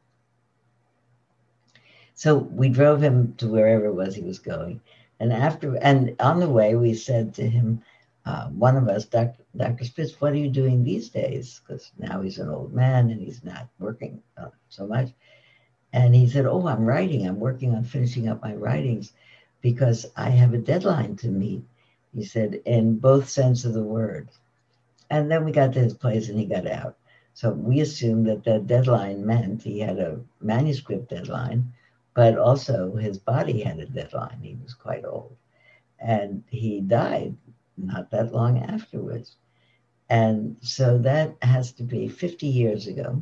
Speaker 1: So we drove him to wherever it was he was going. And on the way, we said to him, one of us, Dr. Spitz, what are you doing these days? Because now he's an old man and he's not working so much. And he said, oh, I'm writing. I'm working on finishing up my writings because I have a deadline to meet. He said, in both sense of the word. And then we got to his place and he got out. So we assumed that the deadline meant he had a manuscript deadline, but also his body had a deadline. He was quite old. And he died not that long afterwards. And so that has to be 50 years ago,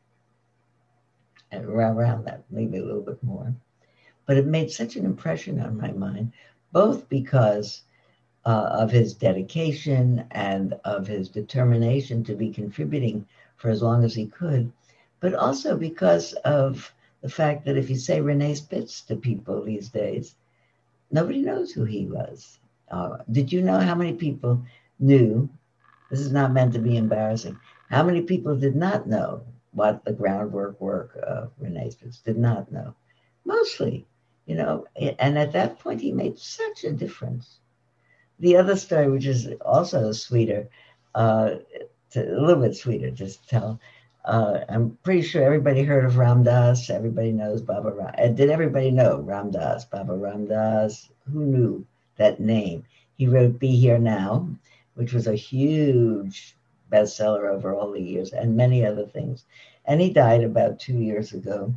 Speaker 1: around that, maybe a little bit more. But it made such an impression on my mind, both because of his dedication and of his determination to be contributing for as long as he could, but also because of the fact that if you say Rene Spitz to people these days, nobody knows who he was. Did you know how many people knew? This is not meant to be embarrassing. How many people did not know what the groundwork work of Rene Spitz did not know? Mostly, and at that point he made such a difference. The other story, which is also sweeter, a little bit sweeter to tell, I'm pretty sure everybody heard of Ram Dass. Everybody knows Baba Ram. Did everybody know Ram Dass? Baba Ram Dass? Who knew that name? He wrote Be Here Now, which was a huge bestseller over all the years, and many other things. And he died about 2 years ago,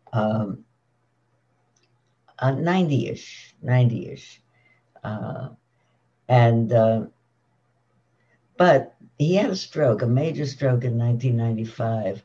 Speaker 1: 90-ish. But he had a stroke, a major stroke in 1995,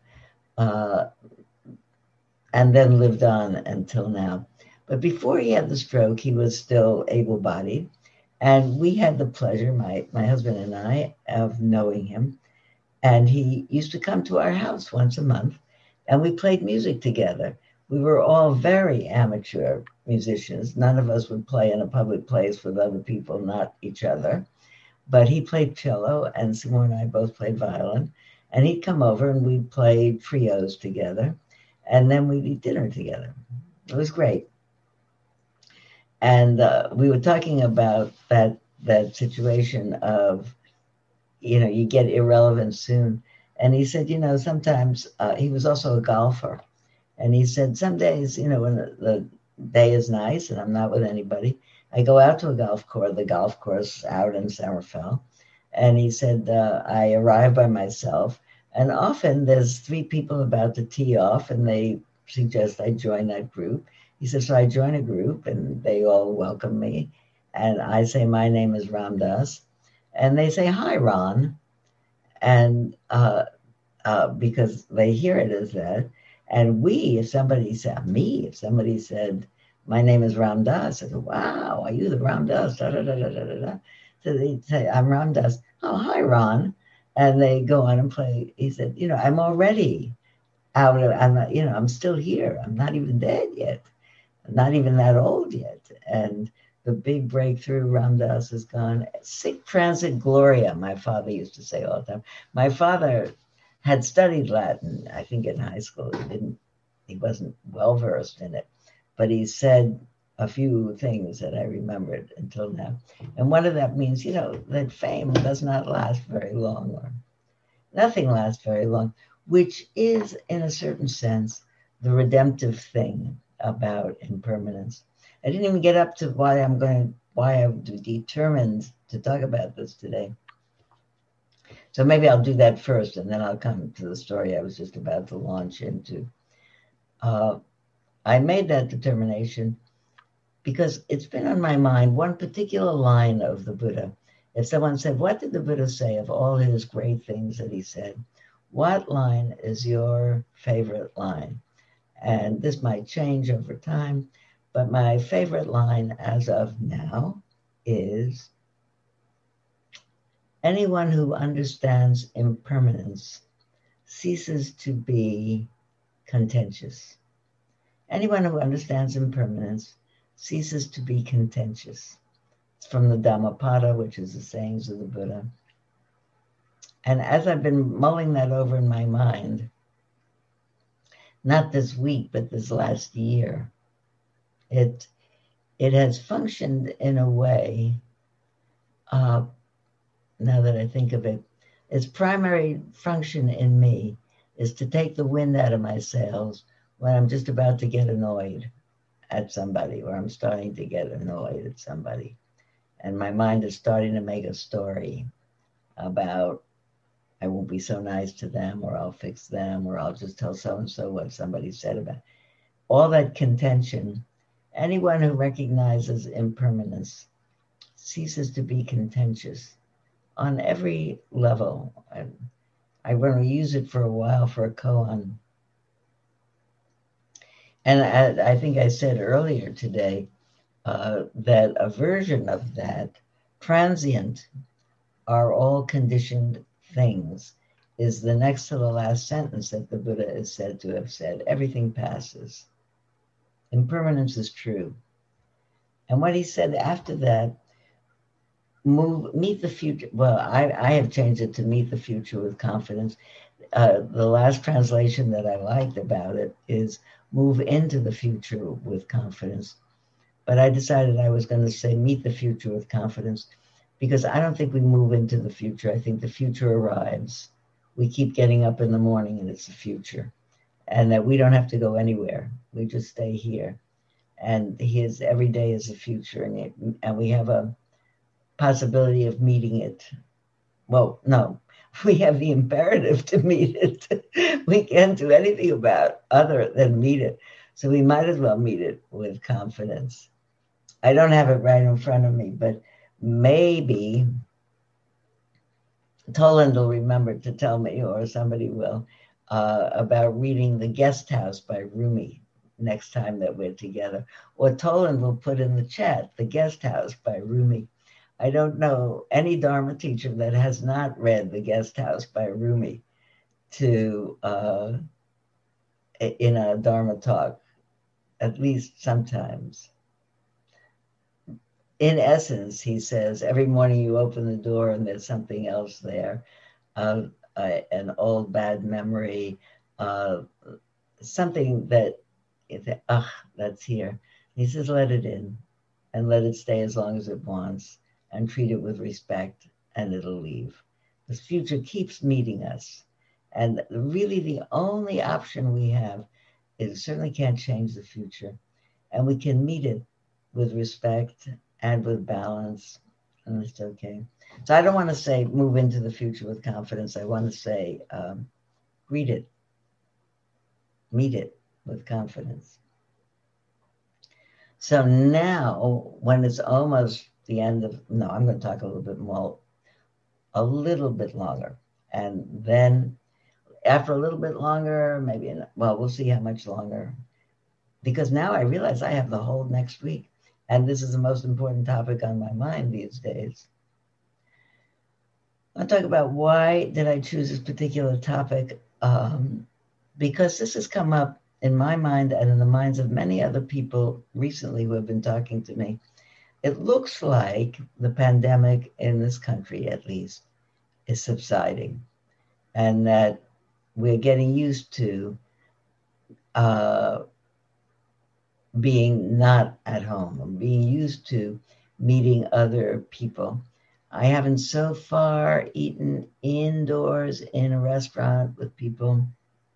Speaker 1: and then lived on until now. But before he had the stroke, he was still able-bodied. And we had the pleasure, my husband and I, of knowing him. And he used to come to our house once a month, and we played music together. We were all very amateur musicians. None of us would play in a public place with other people, not each other. But he played cello, and Seymour and I both played violin. And he'd come over, and we'd play trios together. And then we'd eat dinner together. It was great. And we were talking about that situation of, you get irrelevant soon. And he said, sometimes he was also a golfer. And he said, some days, when the day is nice and I'm not with anybody, I go out to the golf course out in San Rafael. And he said, I arrive by myself. And often there's 3 people about to tee off and they suggest I join that group. He said, so I join a group and they all welcome me. And I say, my name is Ram Dass. And they say, hi, Ron. And because they hear it as that. And if somebody said, my name is Ram Dass, I go, wow, are you the Ram Dass? Da, da, da, da, da, da. So they say, I'm Ram Dass. Oh, hi, Ron. And they go on and play. He said, I'm already out of, I'm not, I'm still here. I'm not even dead yet. I'm not even that old yet. And the big breakthrough, Ram Dass is gone. Sic transit gloria, my father used to say all the time. My father had studied Latin, I think in high school. He wasn't well versed in it, but he said a few things that I remembered until now. And one of that means, that fame does not last very long, or nothing lasts very long, which is, in a certain sense, the redemptive thing about impermanence. I didn't even get up to why I'm determined to talk about this today. So maybe I'll do that first, and then I'll come to the story I was just about to launch into. I made that determination because it's been on my mind, one particular line of the Buddha. If someone said, what did the Buddha say of all his great things that he said? What line is your favorite line? And this might change over time, but my favorite line as of now is, anyone who understands impermanence ceases to be contentious. Anyone who understands impermanence ceases to be contentious. It's from the Dhammapada, which is the sayings of the Buddha. And as I've been mulling that over in my mind, not this week, but this last year, it has functioned in a way, now that I think of it, its primary function in me is to take the wind out of my sails when I'm just about to get annoyed at somebody, or I'm starting to get annoyed at somebody. And my mind is starting to make a story about, I won't be so nice to them, or I'll fix them, or I'll just tell so-and-so what somebody said about it. All that contention, anyone who recognizes impermanence ceases to be contentious on every level. I want to use it for a while for a koan. And I think I said earlier today that a version of that, transient are all conditioned things, is the next to the last sentence that the Buddha is said to have said. Everything passes. Impermanence is true. And what he said after that, meet the future. Well, I have changed it to meet the future with confidence. The last translation that I liked about it is move into the future with confidence. But I decided I was going to say meet the future with confidence, because I don't think we move into the future. I think the future arrives. We keep getting up in the morning and it's the future. And that we don't have to go anywhere. We just stay here. And every day is the future. And we have a possibility of meeting it. Well, no, we have the imperative to meet it. We can't do anything about other than meet it. So we might as well meet it with confidence. I don't have it right in front of me, but maybe Toland will remember to tell me, or somebody will, about reading The Guest House by Rumi next time that we're together. Or Toland will put in the chat, The Guest House by Rumi. I don't know any Dharma teacher that has not read The Guest House by Rumi in a Dharma talk, at least sometimes. In essence, he says, every morning you open the door and there's something else there, an old bad memory, something that, that's here. He says, let it in and let it stay as long as it wants, and treat it with respect, and it'll leave. The future keeps meeting us. And really the only option we have is, certainly can't change the future, and we can meet it with respect and with balance, and it's okay. So I don't want to say move into the future with confidence. I want to say greet it, meet it with confidence. So now, when it's almost the end of, no, I'm going to talk a little bit longer. And then after a little bit longer, maybe, we'll see how much longer. Because now I realize I have the whole next week. And this is the most important topic on my mind these days. I'll talk about why did I choose this particular topic, because this has come up in my mind and in the minds of many other people recently who have been talking to me. It looks like the pandemic in this country, at least, is subsiding, and that we're getting used to uh, being not at home and being used to meeting other people. I haven't so far eaten indoors in a restaurant with people.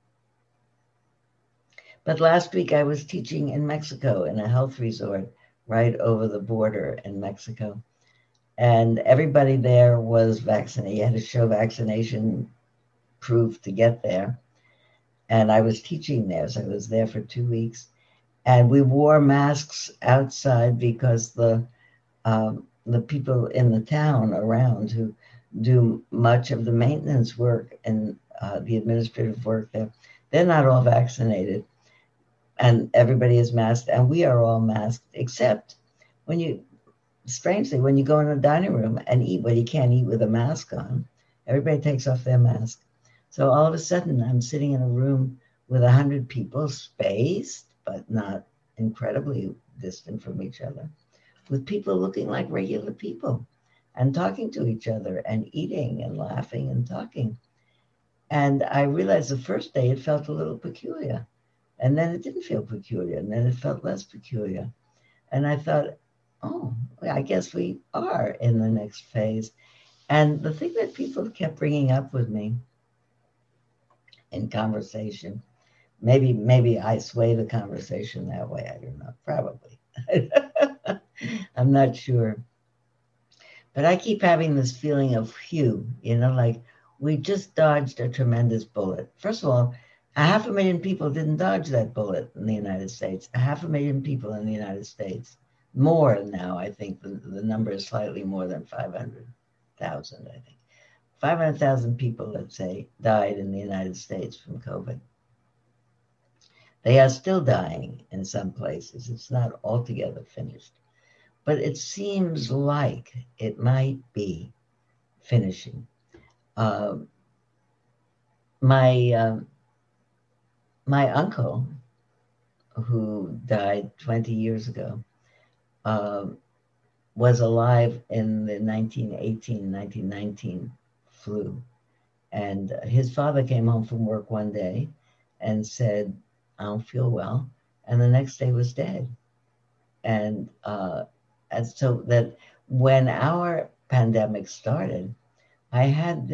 Speaker 1: But last week I was teaching in Mexico in a health resort right over the border in Mexico. And everybody there was vaccinated. You had to show vaccination proof to get there. And I was teaching there, so I was there for 2 weeks. And we wore masks outside because the people in the town around who do much of the maintenance work and the administrative work there, they're not all vaccinated, and everybody is masked, and we are all masked, except when you, strangely, when you go in a dining room and eat, well, you can't eat with a mask on. Everybody takes off their mask. So all of a sudden, I'm sitting in a room with 100 people, spaced, but not incredibly distant from each other, with people looking like regular people and talking to each other and eating and laughing and talking. And I realized the first day it felt a little peculiar. And then it didn't feel peculiar. And then it felt less peculiar. And I thought, oh, I guess we are in the next phase. And the thing that people kept bringing up with me in conversation, maybe I sway the conversation that way. I don't know, probably. I'm not sure. But I keep having this feeling of phew, like we just dodged a tremendous bullet. First of all, 500,000 people didn't dodge that bullet in the United States. 500,000 people in the United States. More now, I think. The number is slightly more than 500,000, I think. 500,000 people, let's say, died in the United States from COVID. They are still dying in some places. It's not altogether finished. But it seems like it might be finishing. My my uncle, who died 20 years ago, was alive in the 1919 flu. And his father came home from work one day and said, I don't feel well. And the next day was dead. And so that when our pandemic started, I had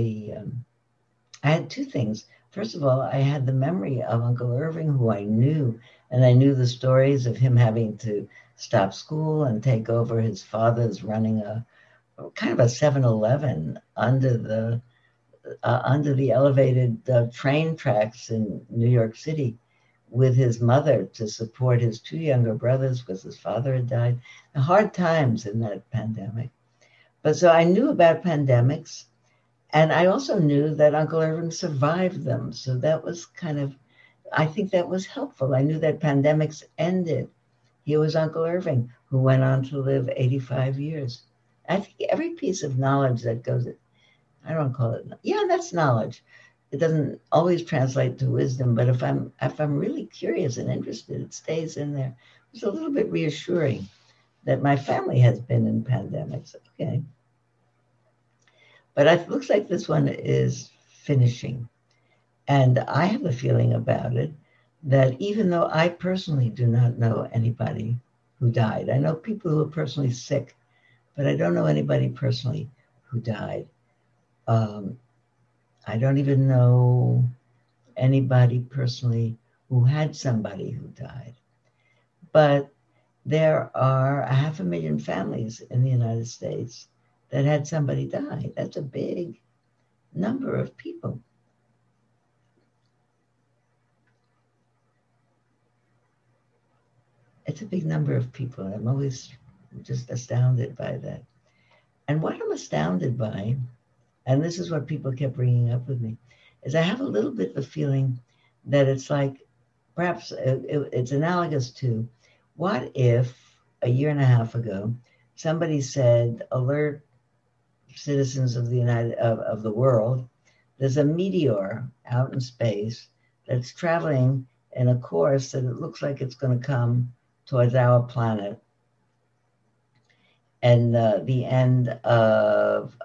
Speaker 1: I had two things. First of all, I had the memory of Uncle Irving, who I knew, and I knew the stories of him having to stop school and take over his father's running a kind of a 7-Eleven under the elevated train tracks in New York City with his mother to support his two younger brothers because his father had died. Hard times in that pandemic. But so I knew about pandemics. And I also knew that Uncle Irving survived them. So that was I think that was helpful. I knew that pandemics ended. He was Uncle Irving, who went on to live 85 years. I think every piece of knowledge that goes, I don't call it, yeah, that's knowledge. It doesn't always translate to wisdom, but if I'm really curious and interested, it stays in there. It's a little bit reassuring that my family has been in pandemics. Okay. But it looks like this one is finishing. And I have a feeling about it that even though I personally do not know anybody who died, I know people who are personally sick, but I don't know anybody personally who died. I don't even know anybody personally who had somebody who died. But there are 500,000 families in the United States that had somebody die. That's a big number of people. It's a big number of people. I'm always just astounded by that. And what I'm astounded by, and this is what people kept bringing up with me, is I have a little bit of a feeling that it's like, perhaps it's analogous to, what if a year and a half ago, somebody said, alert, citizens of the world, there's a meteor out in space that's traveling in a course that it looks like it's going to come towards our planet. And the end of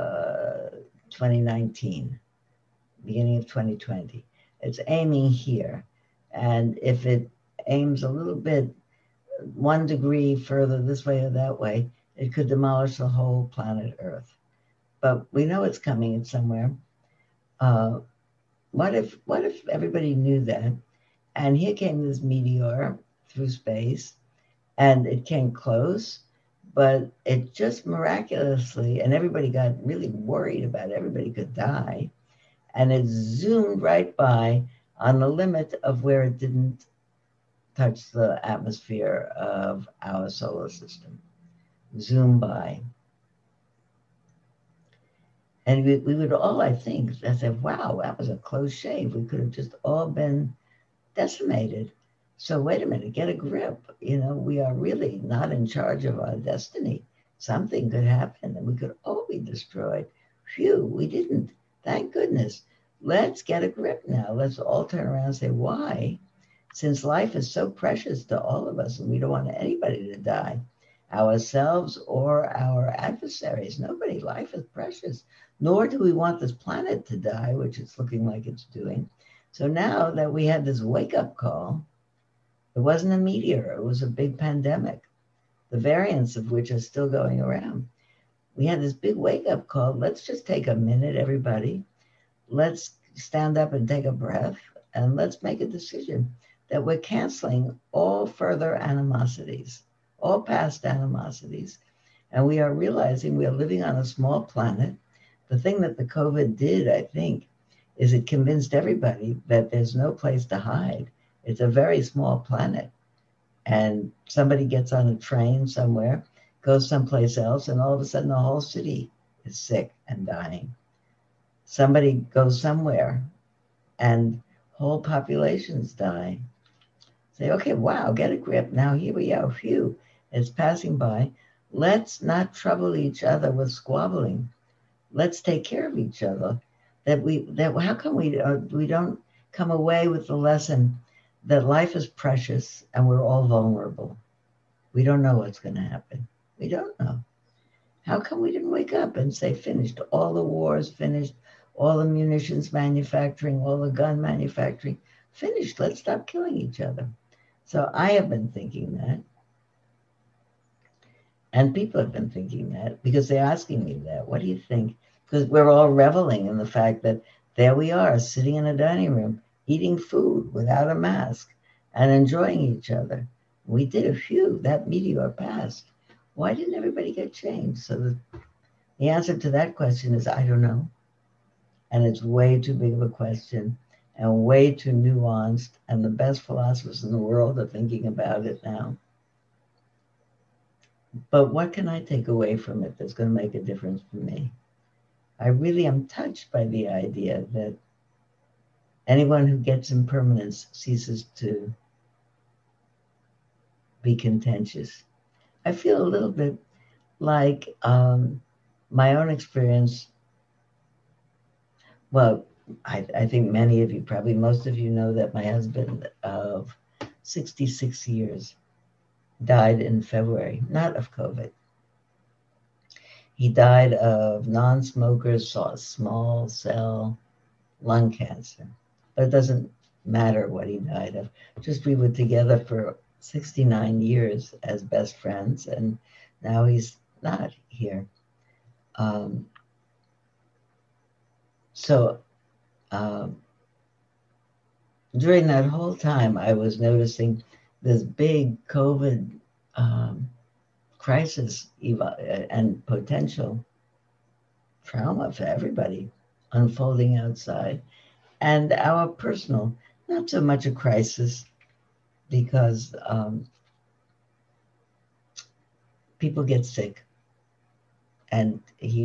Speaker 1: 2019, beginning of 2020. It's aiming here. And if it aims a little bit 1 degree further this way or that way, it could demolish the whole planet Earth. But we know it's coming in somewhere. What if everybody knew that? And here came this meteor through space, and it came close, but it just miraculously, and everybody got really worried about it. Everybody could die. And it zoomed right by on the limit of where it didn't touch the atmosphere of our solar system. Zoom by. And we would all, I think, I said, wow, that was a close shave. We could have just all been decimated. So wait a minute, get a grip. We are really not in charge of our destiny. Something could happen and we could all be destroyed. Phew, we didn't. Thank goodness. Let's get a grip now. Let's all turn around and say, why? Since life is so precious to all of us and we don't want anybody to die, ourselves or our adversaries. Nobody. Life is precious. Nor do we want this planet to die, which it's looking like it's doing. So now that we had this wake-up call, it wasn't a meteor. It was a big pandemic, the variants of which are still going around. We had this big wake-up call. Let's just take a minute, everybody. Let's stand up and take a breath, and let's make a decision that we're canceling all further animosities, all past animosities. And we are realizing we are living on a small planet. The thing that the COVID did, I think, is it convinced everybody that there's no place to hide. It's a very small planet. And somebody gets on a train somewhere, goes someplace else, and all of a sudden the whole city is sick and dying. Somebody goes somewhere and whole populations die. Say, okay, wow, get a grip. Now here we are. Phew, it's passing by. Let's not trouble each other with squabbling. Let's take care of each other. How come we don't come away with the lesson that life is precious and we're all vulnerable? We don't know what's going to happen. We don't know. How come we didn't wake up and say, finished, all the wars finished, all the munitions manufacturing, all the gun manufacturing, finished. Let's stop killing each other. So I have been thinking that. And people have been thinking that because they're asking me that. What do you think? Because we're all reveling in the fact that there we are sitting in a dining room, eating food without a mask and enjoying each other. We did a few. That meteor passed. Why didn't everybody get changed? So the answer to that question is, I don't know. And it's way too big of a question and way too nuanced. And the best philosophers in the world are thinking about it now. But what can I take away from it that's going to make a difference for me? I really am touched by the idea that anyone who gets impermanence ceases to be contentious. I feel a little bit like my own experience. Well, I think many of you, probably most of you, know that my husband of 66 years died in February, not of COVID. He died of non-smokers, small cell lung cancer. But it doesn't matter what he died of. Just we were together for 69 years as best friends, and now he's not here. During that whole time, I was noticing this big COVID crisis and potential trauma for everybody unfolding outside. And our personal, not so much a crisis, because people get sick. And he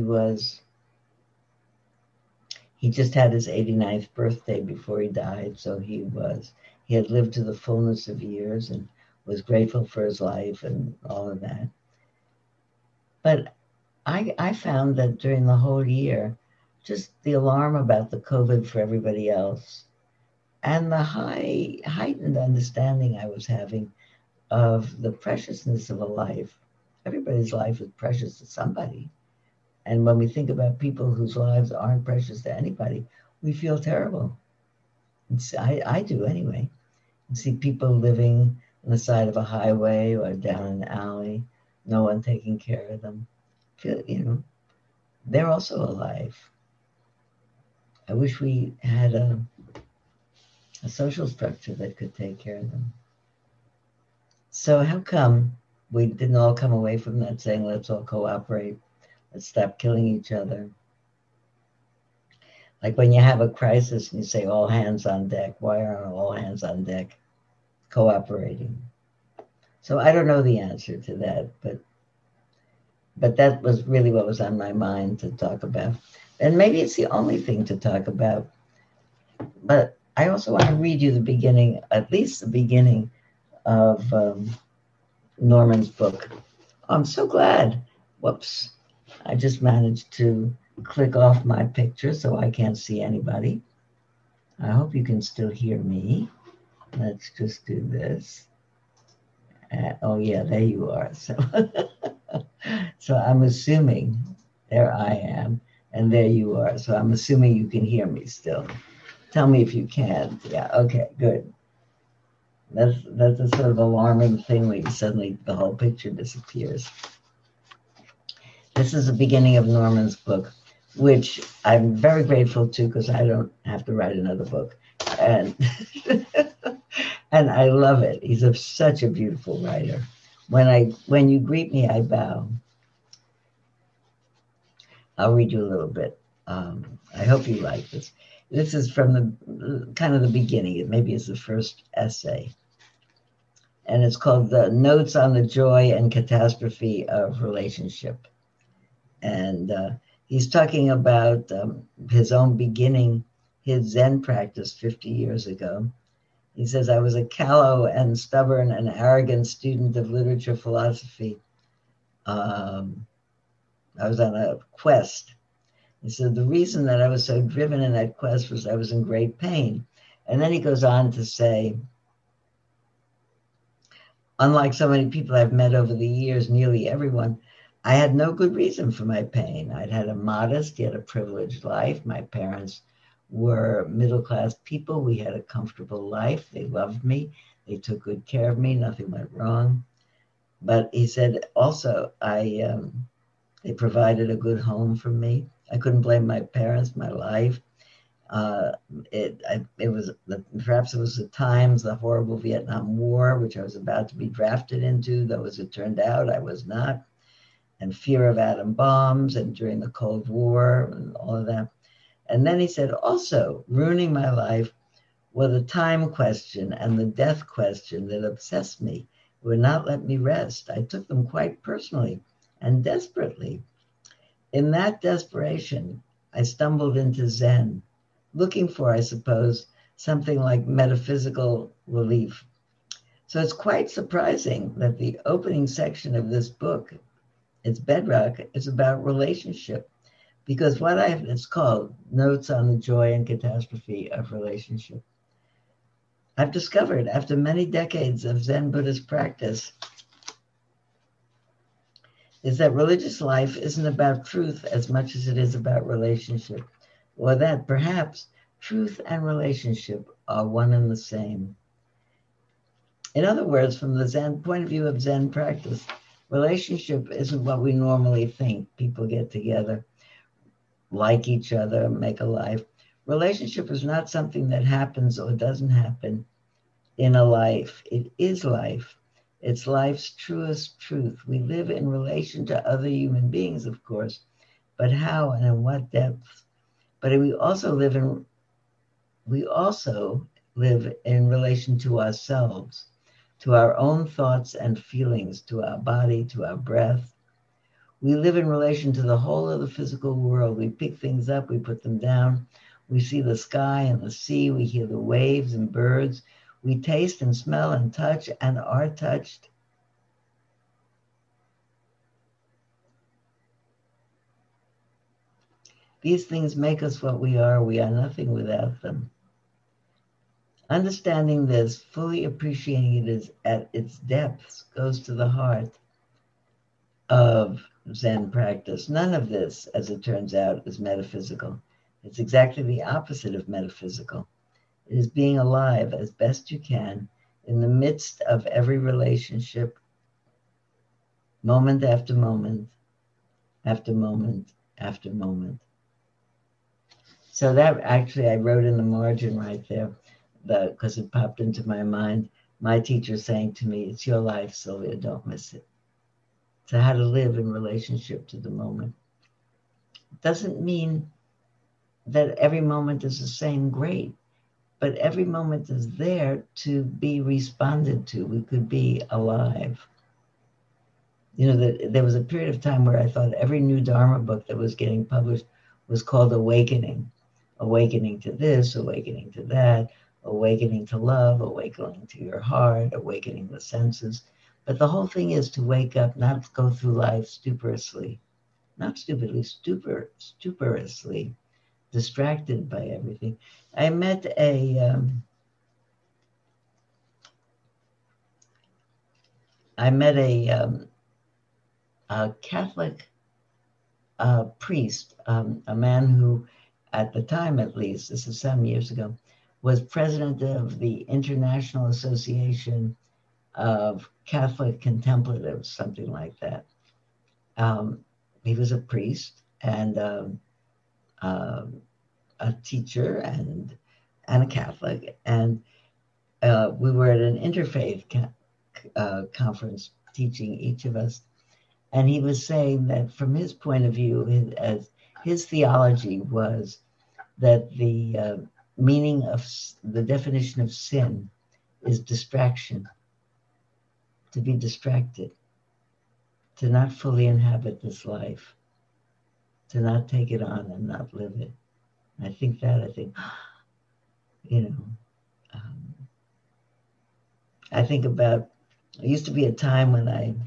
Speaker 1: just had his 89th birthday before he died. So he had lived to the fullness of years and was grateful for his life and all of that. But I found that during the whole year, just the alarm about the COVID for everybody else and the heightened understanding I was having of the preciousness of a life. Everybody's life is precious to somebody. And when we think about people whose lives aren't precious to anybody, we feel terrible. I do anyway. You see people living on the side of a highway or down an alley, no one taking care of them. Feel, they're also alive. I wish we had a social structure that could take care of them. So how come we didn't all come away from that saying, let's all cooperate, let's stop killing each other? Like when you have a crisis and you say all hands on deck, why aren't all hands on deck cooperating? So I don't know the answer to that, but that was really what was on my mind to talk about. And maybe it's the only thing to talk about. But I also want to read you the beginning, at least the beginning of Norman's book. I'm so glad. Whoops. I just managed to click off my picture so I can't see anybody. I hope you can still hear me. Let's just do this. Oh, yeah, there you are. So I'm assuming there I am, and there you are. So I'm assuming you can hear me still. Tell me if you can. Yeah, okay, good. That's a sort of alarming thing when suddenly the whole picture disappears. This is the beginning of Norman's book, which I'm very grateful to because I don't have to write another book. And and I love it. He's such a beautiful writer. When you greet me, I bow. I'll read you a little bit. I hope you like this. This is from the kind of the beginning. Maybe it's the first essay. And it's called the Notes on the Joy and Catastrophe of Relationship. And he's talking about his own beginning, his Zen practice 50 years ago. He says, I was a callow and stubborn and arrogant student of literature philosophy. I was on a quest. He said, the reason that I was so driven in that quest was I was in great pain. And then he goes on to say, unlike so many people I've met over the years, nearly everyone, I had no good reason for my pain. I'd had a modest yet a privileged life. My parents were middle-class people. We had a comfortable life. They loved me. They took good care of me. Nothing went wrong. But he said also, they provided a good home for me. I couldn't blame my parents, my life. Perhaps it was the times, the horrible Vietnam War, which I was about to be drafted into, though as it turned out, I was not, and fear of atom bombs, and during the Cold War, and all of that. And then he said, also, ruining my life were the time question and the death question that obsessed me, would not let me rest. I took them quite personally and desperately. In that desperation, I stumbled into Zen, looking for, I suppose, something like metaphysical relief. So it's quite surprising that the opening section of this book, its bedrock, is about relationship, because it's called Notes on the Joy and Catastrophe of Relationship. I've discovered after many decades of Zen Buddhist practice is that religious life isn't about truth as much as it is about relationship, or that perhaps truth and relationship are one and the same. In other words, from the Zen point of view of Zen practice, relationship isn't what we normally think. People get together, like each other, make a life. Relationship is not something that happens or doesn't happen in a life. It is life. It's life's truest truth. We live in relation to other human beings, of course, but how and in what depth? But we also live in relation to ourselves, to our own thoughts and feelings, to our body, to our breath. We live in relation to the whole of the physical world. We pick things up, we put them down. We see the sky and the sea. We hear the waves and birds. We taste and smell and touch and are touched. These things make us what we are. We are nothing without them. Understanding this, fully appreciating it at its depths, goes to the heart of Zen practice. None of this, as it turns out, is metaphysical. It's exactly the opposite of metaphysical. It is being alive as best you can in the midst of every relationship, moment after moment, after moment, after moment. So that actually I wrote in the margin right there, because it popped into my mind, my teacher saying to me, it's your life, Sylvia, don't miss it. So how to live in relationship to the moment. Doesn't mean that every moment is the same great, but every moment is there to be responded to. We could be alive. You know, there was a period of time where I thought every new Dharma book that was getting published was called Awakening. Awakening to this, awakening to that, awakening to love, awakening to your heart, awakening the senses. But the whole thing is to wake up, not go through life stuporously, not stupidly, stuporously, distracted by everything. I met a Catholic priest, a man who, at the time at least, this is some years ago, was president of the International Association of Catholic Contemplatives, something like that. He was a priest and a teacher and a Catholic, and we were at an interfaith conference teaching each of us, and he was saying that from his point of view, as his theology was that the meaning of the definition of sin is distraction, to be distracted, to not fully inhabit this life, to not take it on and not live it. I think, you know, I think about, there used to be a time when I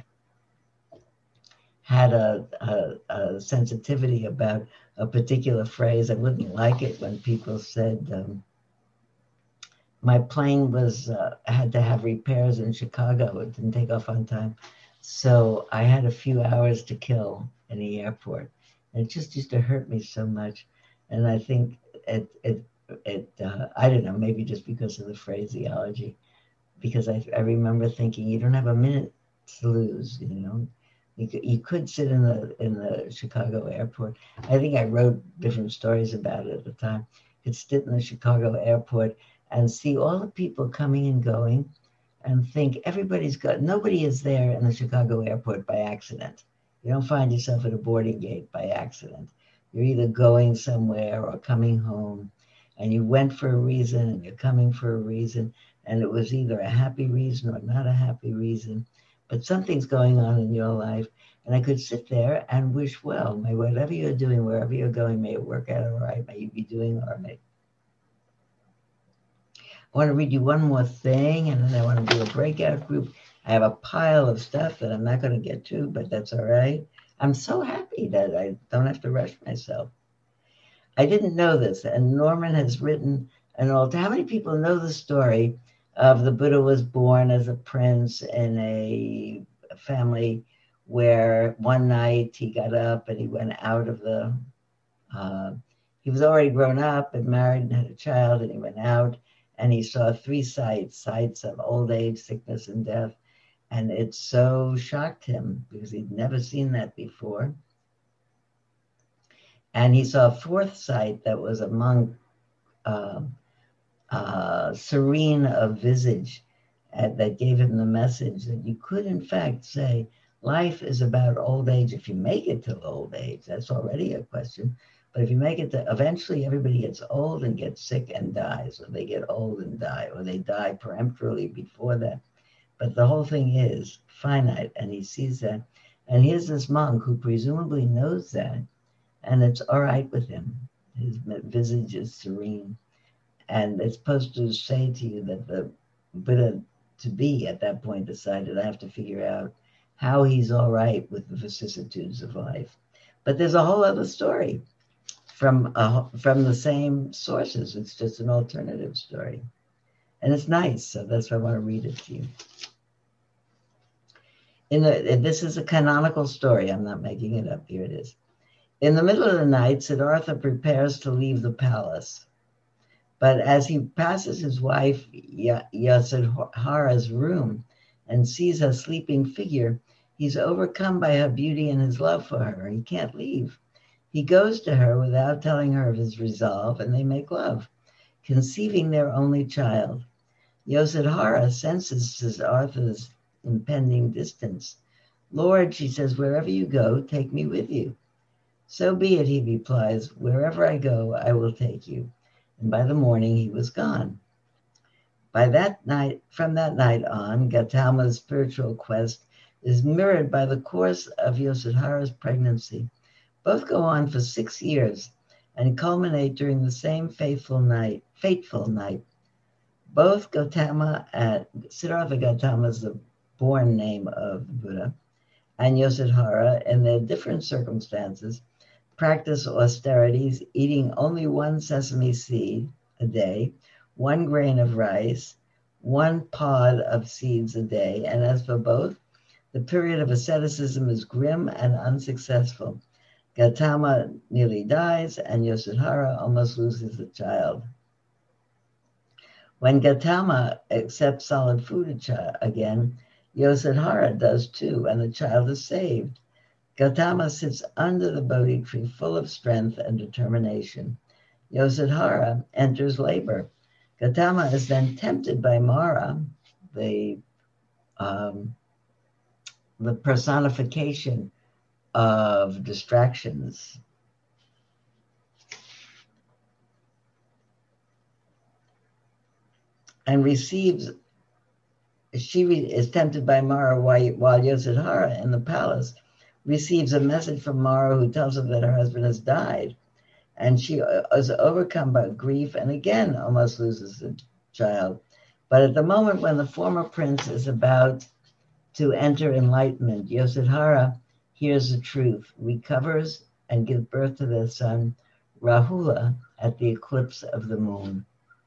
Speaker 1: had a sensitivity about a particular phrase. I wouldn't like it when people said, my plane had to have repairs in Chicago. It didn't take off on time. So I had a few hours to kill in the airport. And it just used to hurt me so much. And I think I don't know, maybe just because of the phraseology, because I remember thinking, you don't have a minute to lose, you know. You could sit in the Chicago airport. I think I wrote different stories about it at the time. You could sit in the Chicago airport and see all the people coming and going and think nobody is there in the Chicago airport by accident. You don't find yourself at a boarding gate by accident. You're either going somewhere or coming home, and you went for a reason and you're coming for a reason, and it was either a happy reason or not a happy reason, but something's going on in your life. And I could sit there and wish, well, may whatever you're doing, wherever you're going, may it work out all right, may you be doing all right. I want to read you one more thing, and then I want to do a breakout group. I have a pile of stuff that I'm not going to get to, but that's all right. I'm so happy that I don't have to rush myself. I didn't know this, and Norman has written an old. How many people know the story of the Buddha was born as a prince in a family where one night he got up and he went out of the. He was already grown up and married and had a child, and he went out and he saw three sights of old age, sickness, and death. And it so shocked him because he'd never seen that before. And he saw a fourth sight that was a monk, serene of visage, that gave him the message that you could, in fact, say life is about old age. If you make it to old age, that's already a question. But if you make it to, eventually everybody gets old and gets sick and dies, or they get old and die, or they die peremptorily before that. But the whole thing is finite, and he sees that. And here's this monk who presumably knows that, and it's all right with him. His visage is serene. And it's supposed to say to you that the Buddha, to be at that point, decided I have to figure out how he's all right with the vicissitudes of life. But there's a whole other story. from the same sources. It's just an alternative story. And it's nice, so that's why I want to read it to you. This is a canonical story. I'm not making it up. Here it is. In the middle of the night, Siddhartha prepares to leave the palace. But as he passes his wife Yasodhara's room and sees a sleeping figure, he's overcome by her beauty and his love for her. He can't leave. He goes to her without telling her of his resolve, and they make love, conceiving their only child. Yasodhara senses Siddhartha's impending distance. Lord, she says, wherever you go, take me with you. So be it, he replies, wherever I go, I will take you. And by the morning, he was gone. From that night on, Gautama's spiritual quest is mirrored by the course of Yasodhara's pregnancy. Both go on for 6 years and culminate during the same fateful night. Both Siddhartha Gautama is the born name of the Buddha, and Yasodhara, in their different circumstances, practice austerities, eating only 1 sesame seed a day, 1 grain of rice, 1 pod of seeds a day. And as for both, the period of asceticism is grim and unsuccessful. Gautama nearly dies, and Yasodhara almost loses a child. When Gautama accepts solid food again, Yasodhara does too, and the child is saved. Gautama sits under the Bodhi tree full of strength and determination. Yasodhara enters labor. Gautama is then tempted by Mara, the personification of distractions. And she is tempted by Mara while Yasodhara in the palace receives a message from Mara who tells her that her husband has died. And she is overcome by grief and again almost loses the child. But at the moment when the former prince is about to enter enlightenment, Yasodhara hears the truth, recovers, and gives birth to their son, Rahula, at the eclipse of the moon.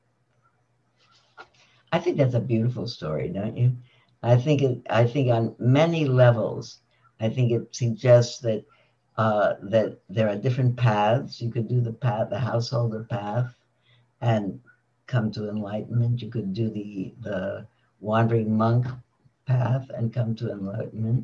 Speaker 1: I think that's a beautiful story, don't you? I think on many levels, I think it suggests that that there are different paths. You could do the householder path, and come to enlightenment. You could do the wandering monk path and come to enlightenment.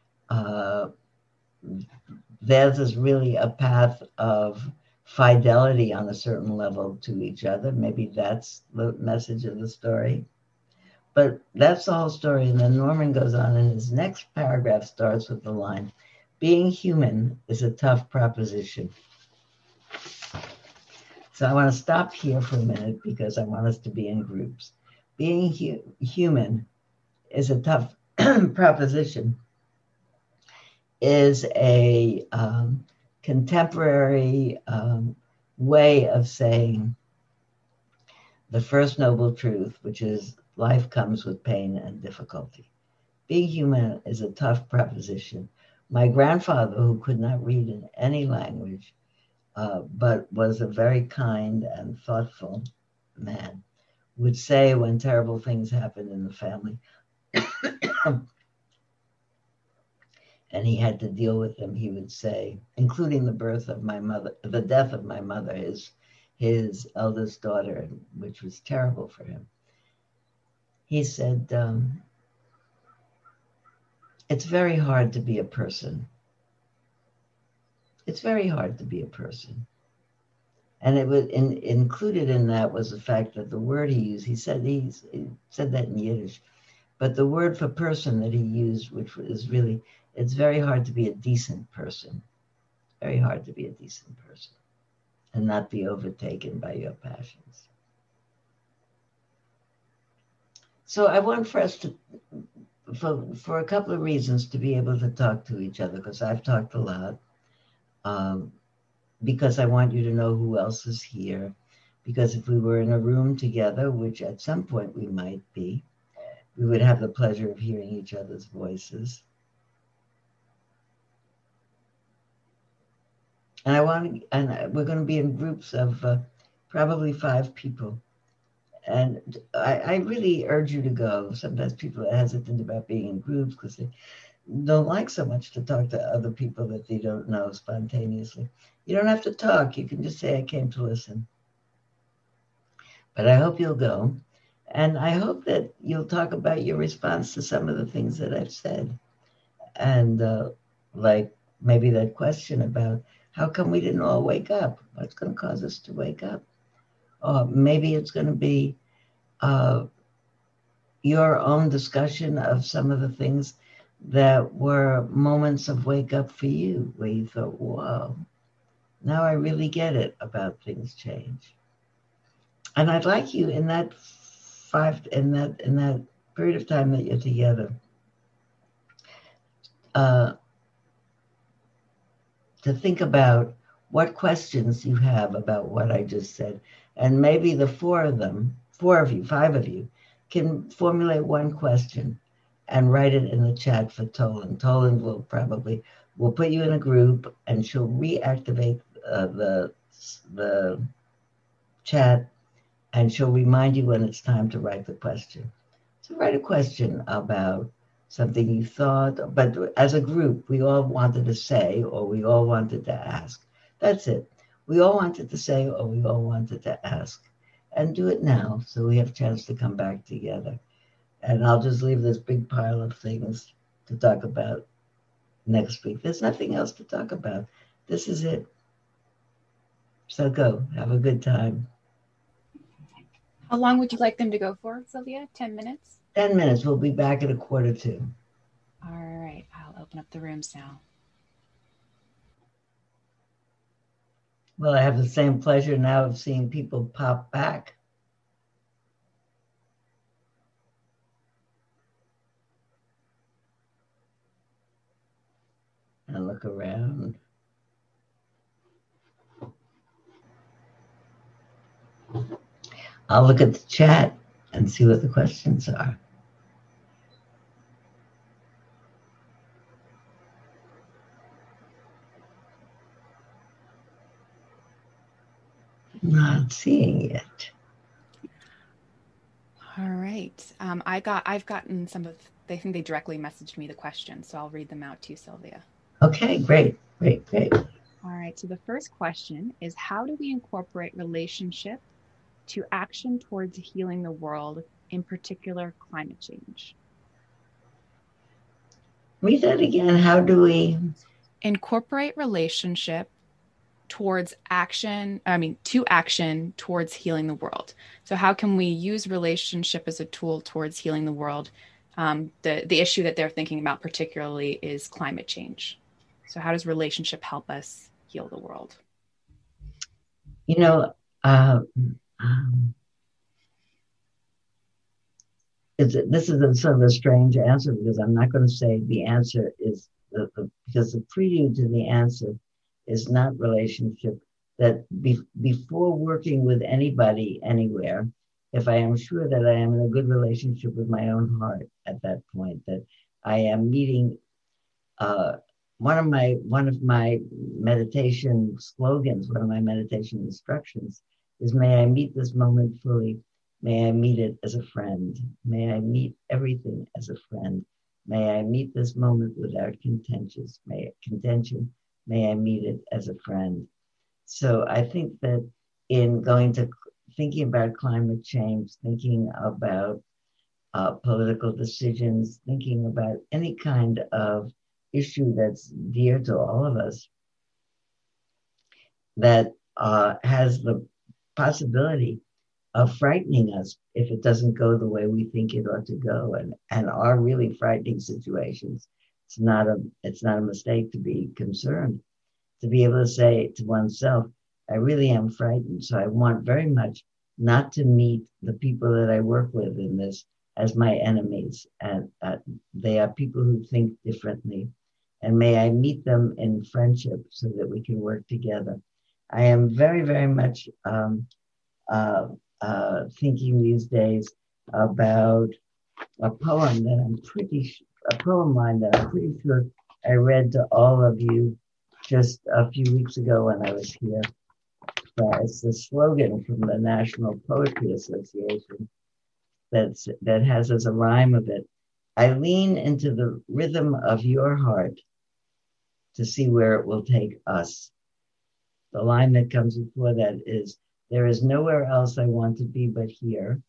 Speaker 1: Theirs is really a path of fidelity on a certain level to each other. Maybe that's the message of the story. But that's the whole story. And then Norman goes on, and his next paragraph starts with the line, being human is a tough proposition. So I want to stop here for a minute because I want us to be in groups. Being human is a tough proposition is a contemporary way of saying the first noble truth, which is life comes with pain and difficulty. Being human is a tough proposition. My grandfather, who could not read in any language, but was a very kind and thoughtful man, would say when terrible things happened in the family, and he had to deal with them, he would say, including the death of my mother, his eldest daughter, which was terrible for him. He said, it's very hard to be a person. It's very hard to be a person. And it was included in that was the fact that the word he used, he said that in Yiddish, but the word for person that he used, which is really, it's very hard to be a decent person. Very hard to be a decent person and not be overtaken by your passions. So I want for us to, for a couple of reasons, to be able to talk to each other, because I've talked a lot, because I want you to know who else is here, because if we were in a room together, which at some point we might be, we would have the pleasure of hearing each other's voices. And we're going to be in groups of probably 5 people. And I really urge you to go. Sometimes people are hesitant about being in groups because they don't like so much to talk to other people that they don't know spontaneously. You don't have to talk. You can just say, I came to listen. But I hope you'll go. And I hope that you'll talk about your response to some of the things that I've said. And like maybe that question about how come we didn't all wake up? What's going to cause us to wake up? Or maybe it's going to be uh, your own discussion of some of the things that were moments of wake up for you, where you thought, whoa, now I really get it about things change. And I'd like you in that period of time that you're together, uh, to think about what questions you have about what I just said. And maybe the 5 of you, can formulate one question and write it in the chat for Toland. Toland will put you in a group, and she'll reactivate the chat, and she'll remind you when it's time to write the question. So write a question about something you thought, but as a group, we all wanted to say, or we all wanted to ask. That's it. We all wanted to say, or we all wanted to ask. And do it now, so we have a chance to come back together. And I'll just leave this big pile of things to talk about next week. There's nothing else to talk about. This is it. So go. Have a good time.
Speaker 2: How long would you like them to go for, Sylvia? 10 minutes?
Speaker 1: 10 minutes. We'll be back at 1:45.
Speaker 2: All right. I'll open up the rooms now.
Speaker 1: Well, I have the same pleasure now of seeing people pop back. And look around. I'll look at the chat and see what the questions are. Not seeing it.
Speaker 2: All right. I've gotten some of, they think they directly messaged me the questions, so I'll read them out to you, Sylvia.
Speaker 1: Okay, great.
Speaker 2: All right. So the first question is, how do we incorporate relationship to action towards healing the world, in particular climate change?
Speaker 1: Read that again. How do we
Speaker 2: incorporate relationship towards to action towards healing the world? So how can we use relationship as a tool towards healing the world? The issue that they're thinking about particularly is climate change. So how does relationship help us heal the world?
Speaker 1: You know, this is a sort of a strange answer, because I'm not going to say the answer is because the prelude to the answer is not relationship. That before working with anybody anywhere, if I am sure that I am in a good relationship with my own heart at that point, that I am meeting one of my meditation slogans, one of my meditation instructions is, may I meet this moment fully. May I meet it as a friend. May I meet everything as a friend. May I meet this moment without contention. May I meet it as a friend. So I think that in thinking about climate change, thinking about political decisions, thinking about any kind of issue that's dear to all of us, that has the possibility of frightening us if it doesn't go the way we think it ought to go, and are really frightening situations. It's not a mistake to be concerned, to be able to say to oneself, I really am frightened, so I want very much not to meet the people that I work with in this as my enemies, and they are people who think differently, and may I meet them in friendship so that we can work together. I am very, very much thinking these days about a poem line that I'm pretty sure I read to all of you just a few weeks ago when I was here. It's the slogan from the National Poetry Association that has as a rhyme of it, I lean into the rhythm of your heart to see where it will take us. The line that comes before that is, there is nowhere else I want to be but here.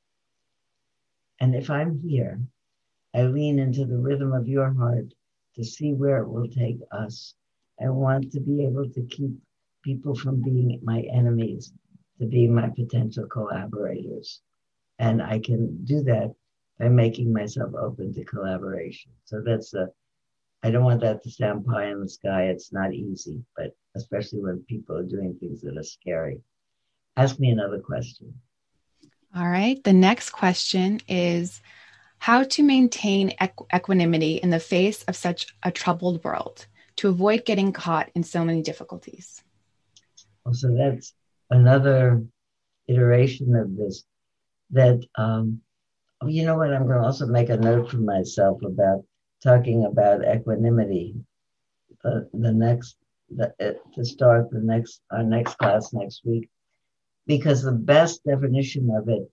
Speaker 1: And if I'm here, I lean into the rhythm of your heart to see where it will take us. I want to be able to keep people from being my enemies, to be my potential collaborators. And I can do that by making myself open to collaboration. So I don't want that to sound pie in the sky. It's not easy, but especially when people are doing things that are scary. Ask me another question.
Speaker 2: All right. The next question is how to maintain equanimity in the face of such a troubled world to avoid getting caught in so many difficulties.
Speaker 1: So that's another iteration of this, that, you know what, I'm going to also make a note for myself about talking about equanimity. To start our next class next week, because the best definition of it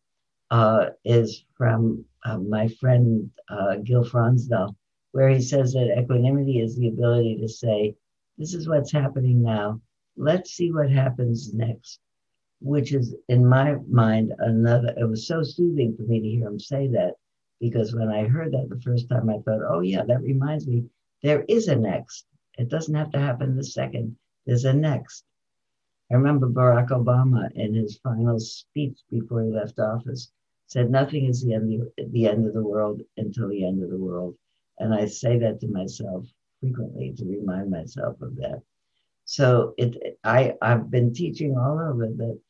Speaker 1: is from my friend Gil Fronsdal, where he says that equanimity is the ability to say, this is what's happening now, let's see what happens next, which is, in my mind, it was so soothing for me to hear him say that, because when I heard that the first time, I thought, oh yeah, that reminds me, there is a next. It doesn't have to happen the second. There's a next. I remember Barack Obama in his final speech before he left office said, nothing is the end of the world until the end of the world. And I say that to myself frequently to remind myself of that. So I've been teaching all over that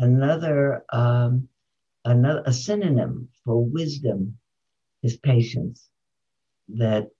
Speaker 1: a synonym for wisdom is patience. That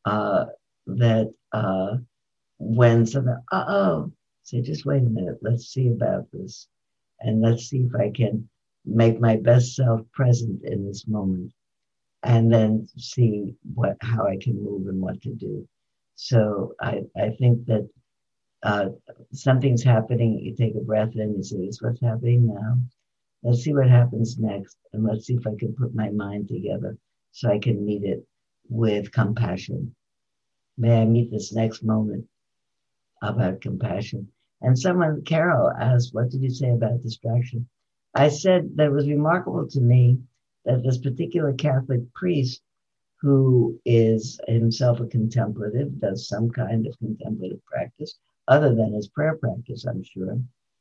Speaker 1: when something, say, just wait a minute, let's see about this. And let's see if I can make my best self present in this moment. And then see how I can move and what to do. So I think that something's happening, you take a breath in, you say, this is what's happening now. Let's see what happens next. And let's see if I can put my mind together so I can meet it with compassion. May I meet this next moment about compassion. And Carol asked, what did you say about distraction? I said that it was remarkable to me that this particular Catholic priest, who is himself a contemplative, does some kind of contemplative practice, other than his prayer practice, I'm sure,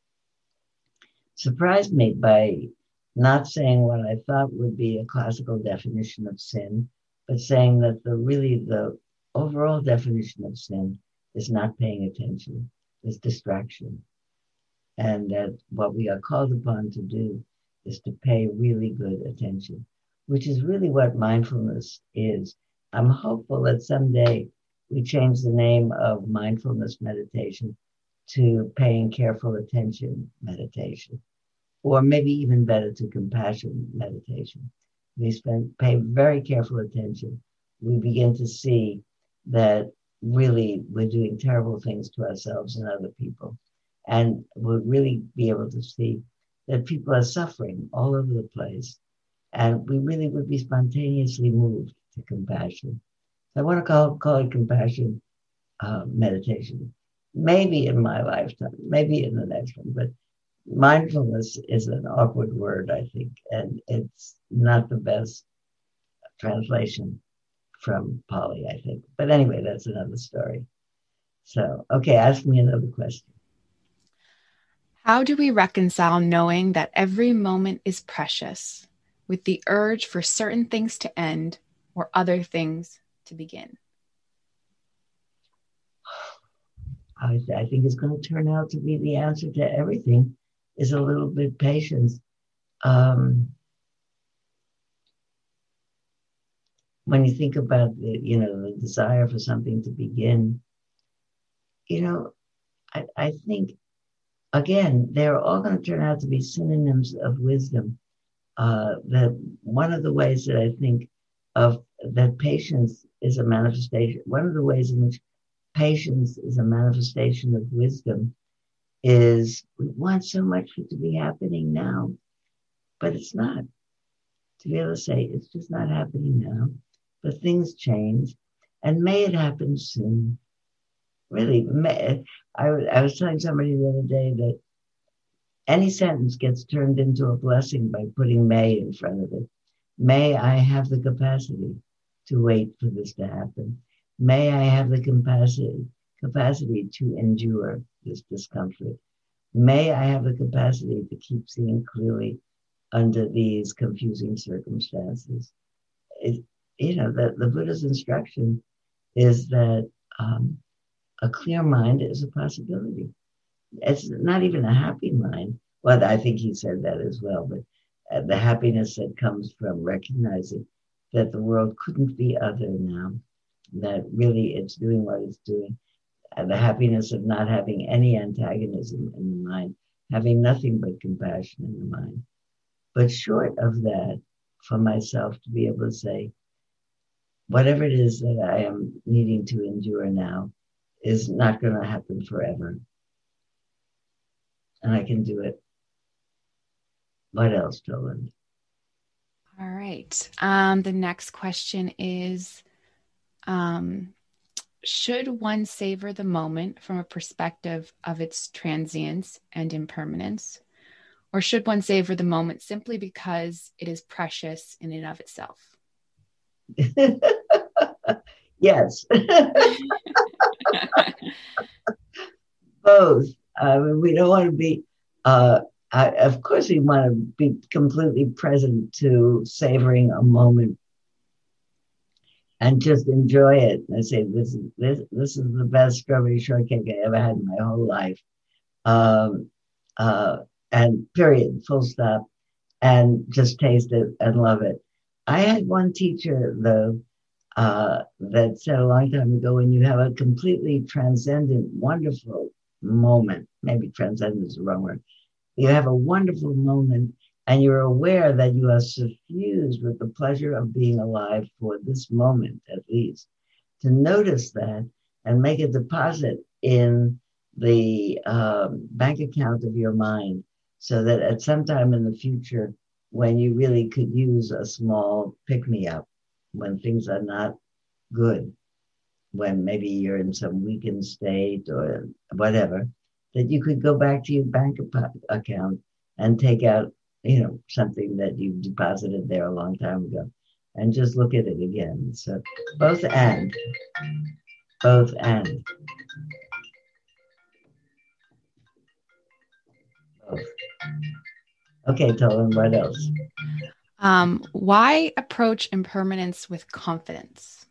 Speaker 1: surprised me by not saying what I thought would be a classical definition of sin, but saying that the overall definition of sin is not paying attention, is distraction. And that what we are called upon to do is to pay really good attention, which is really what mindfulness is. I'm hopeful that someday we change the name of mindfulness meditation to paying careful attention meditation, or maybe even better, to compassion meditation. We pay very careful attention. We begin to see that really we're doing terrible things to ourselves and other people. And we'll really be able to see that people are suffering all over the place. And we really would be spontaneously moved to compassion. So I want to call it compassion meditation. Maybe in my lifetime, maybe in the next one, but mindfulness is an awkward word, I think, and it's not the best translation from Pali, I think. But anyway, that's another story. So, okay, ask me another question.
Speaker 2: How do we reconcile knowing that every moment is precious with the urge for certain things to end or other things to begin?
Speaker 1: I think it's going to turn out to be the answer to everything is a little bit patience. When you think about the desire for something to begin, I think, again, they're all going to turn out to be synonyms of wisdom. That one of the ways that I think of that patience is a manifestation, one of the ways in which patience is a manifestation of wisdom is we want so much for it to be happening now, but it's not. To be able to say it's just not happening now, but things change, and may it happen soon. Really, I was telling somebody the other day that any sentence gets turned into a blessing by putting may in front of it. May I have the capacity to wait for this to happen. May I have the capacity to endure this discomfort. May I have the capacity to keep seeing clearly under these confusing circumstances. The Buddha's instruction is that a clear mind is a possibility. It's not even a happy mind. Well, I think he said that as well, but the happiness that comes from recognizing that the world couldn't be other now, that really it's doing what it's doing, and the happiness of not having any antagonism in the mind, having nothing but compassion in the mind. But short of that, for myself to be able to say, whatever it is that I am needing to endure now is not going to happen forever. And I can do it. What else, Toland?
Speaker 2: All right. The next question is, should one savor the moment from a perspective of its transience and impermanence? Or should one savor the moment simply because it is precious in and of itself?
Speaker 1: Yes. Both. We don't want to be, of course, we want to be completely present to savoring a moment and just enjoy it. I say, this is the best strawberry shortcake I ever had in my whole life. And period, full stop, and just taste it and love it. I had one teacher, though, that said a long time ago, when you have a completely transcendent, wonderful moment, maybe transcendent is the wrong word, you have a wonderful moment and you're aware that you are suffused with the pleasure of being alive for this moment, at least, to notice that and make a deposit in the bank account of your mind, so that at some time in the future, when you really could use a small pick-me-up, when things are not good, when maybe you're in some weakened state or whatever, that you could go back to your bank account and take out, something that you deposited there a long time ago, and just look at it again. So both and. Both and. Both. Okay, Tolan, what else?
Speaker 2: Why approach impermanence with confidence?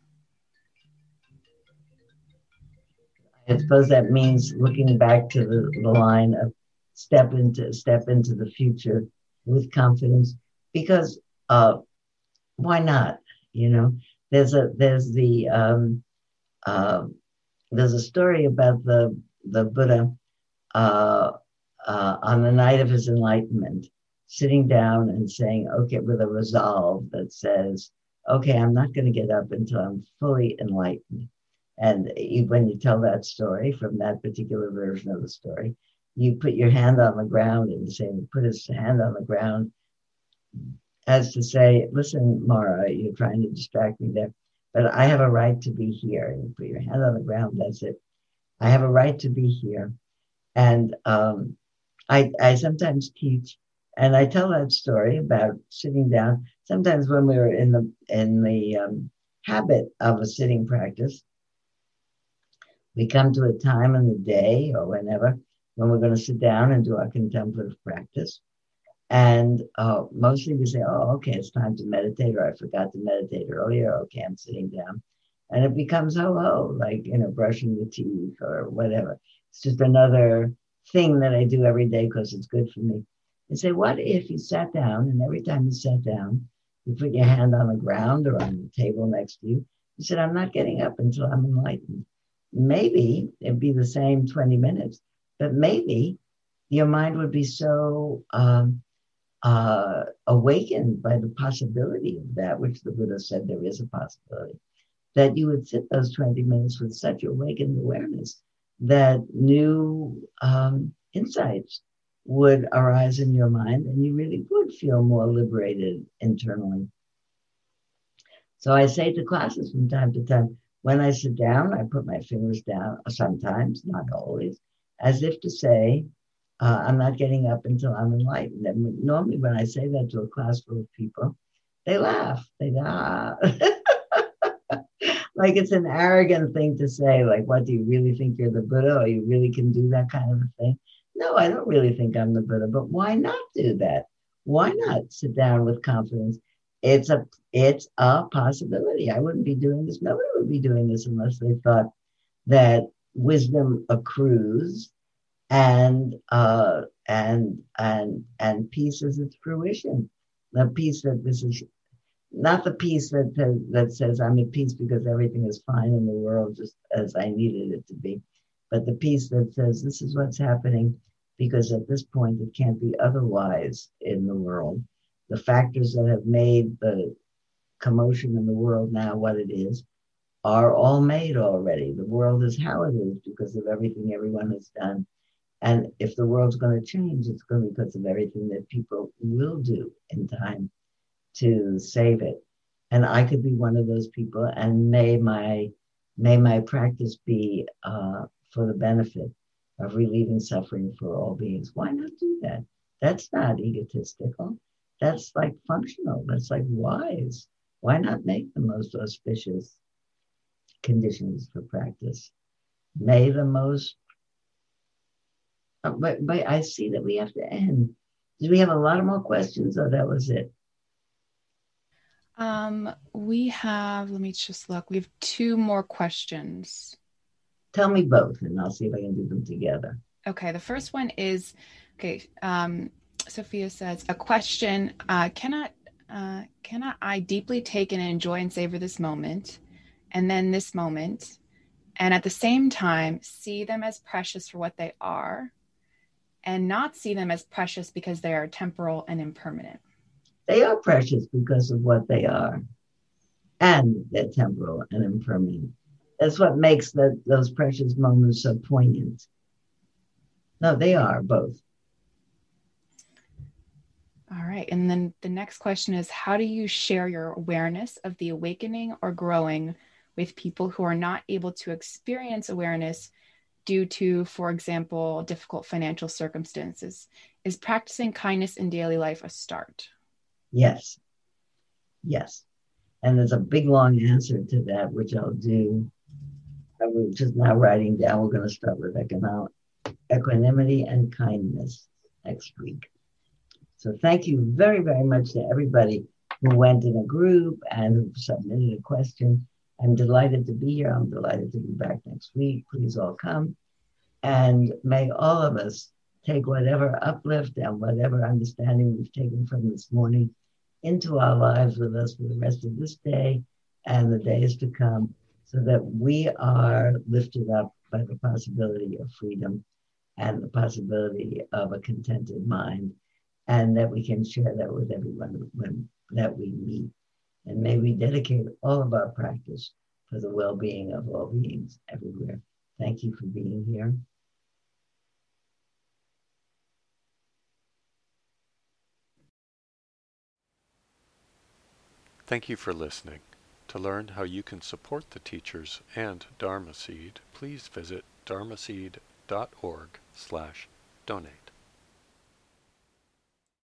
Speaker 1: I suppose that means looking back to the line of step into the future with confidence, because why not? There's a story about the Buddha on the night of his enlightenment, sitting down and saying, okay, with a resolve that says, okay, I'm not going to get up until I'm fully enlightened. And when you tell that story from that particular version of the story, you put your hand on the ground and say, put his hand on the ground as to say, listen, Mara, you're trying to distract me there, but I have a right to be here. And you put your hand on the ground, that's it. I have a right to be here. And I sometimes teach, and I tell that story about sitting down. Sometimes when we were in the habit of a sitting practice, we come to a time in the day or whenever when we're going to sit down and do our contemplative practice. And mostly we say, oh, okay, it's time to meditate, or I forgot to meditate earlier. Okay, I'm sitting down. And it becomes like, brushing the teeth or whatever. It's just another thing that I do every day because it's good for me. And say, what if you sat down, and every time you sat down, you put your hand on the ground or on the table next to you. You said, I'm not getting up until I'm enlightened. Maybe it'd be the same 20 minutes, but maybe your mind would be so awakened by the possibility of that, which the Buddha said there is a possibility, that you would sit those 20 minutes with such awakened awareness that new insights would arise in your mind and you really would feel more liberated internally. So I say to classes from time to time, when I sit down, I put my fingers down, sometimes, not always, as if to say, I'm not getting up until I'm enlightened. And normally when I say that to a class full of people, they laugh. They ah. Like it's an arrogant thing to say, like, what, do you really think you're the Buddha or you really can do that kind of a thing? No, I don't really think I'm the Buddha, but why not do that? Why not sit down with confidence? It's a it's a possibility. I wouldn't be doing this. Nobody would be doing this unless they thought that wisdom accrues and peace is its fruition. The peace that this is not the peace that says I'm at peace because everything is fine in the world just as I needed it to be, but the peace that says this is what's happening because at this point it can't be otherwise in the world. The factors that have made the commotion in the world now what it is are all made already. The world is how it is because of everything everyone has done. And if the world's going to change, it's going to be because of everything that people will do in time to save it. And I could be one of those people, and may my practice be for the benefit of relieving suffering for all beings. Why not do that? That's not egotistical. That's like functional. That's like wise. Why not make the most auspicious conditions for practice? May the most. But I see that we have to end. Do we have a lot of more questions, or that was it?
Speaker 2: We have, let me just look. We have 2 more questions.
Speaker 1: Tell me both, and I'll see if I can do them together.
Speaker 2: Okay, the first one is, okay, Sophia says, a question, cannot I deeply take and enjoy and savor this moment, and then this moment, and at the same time, see them as precious for what they are, and not see them as precious because they are temporal and impermanent?
Speaker 1: They are precious because of what they are, and they're temporal and impermanent. That's what makes those precious moments so poignant. No, they are both.
Speaker 2: All right. And then the next question is, how do you share your awareness of the awakening or growing with people who are not able to experience awareness due to, for example, difficult financial circumstances? Is practicing kindness in daily life a start?
Speaker 1: Yes. Yes. And there's a big long answer to that, which I'll do. I was just now writing down. We're going to start with equanimity and kindness next week. So thank you very, very much to everybody who went in a group and who submitted a question. I'm delighted to be here. I'm delighted to be back next week. Please all come. And may all of us take whatever uplift and whatever understanding we've taken from this morning into our lives with us for the rest of this day and the days to come, so that we are lifted up by the possibility of freedom and the possibility of a contented mind, and that we can share that with everyone that we meet. And may we dedicate all of our practice for the well-being of all beings everywhere. Thank you for being here.
Speaker 3: Thank you for listening. To learn how you can support the teachers and Dharma Seed, please visit dharmaseed.org/donate.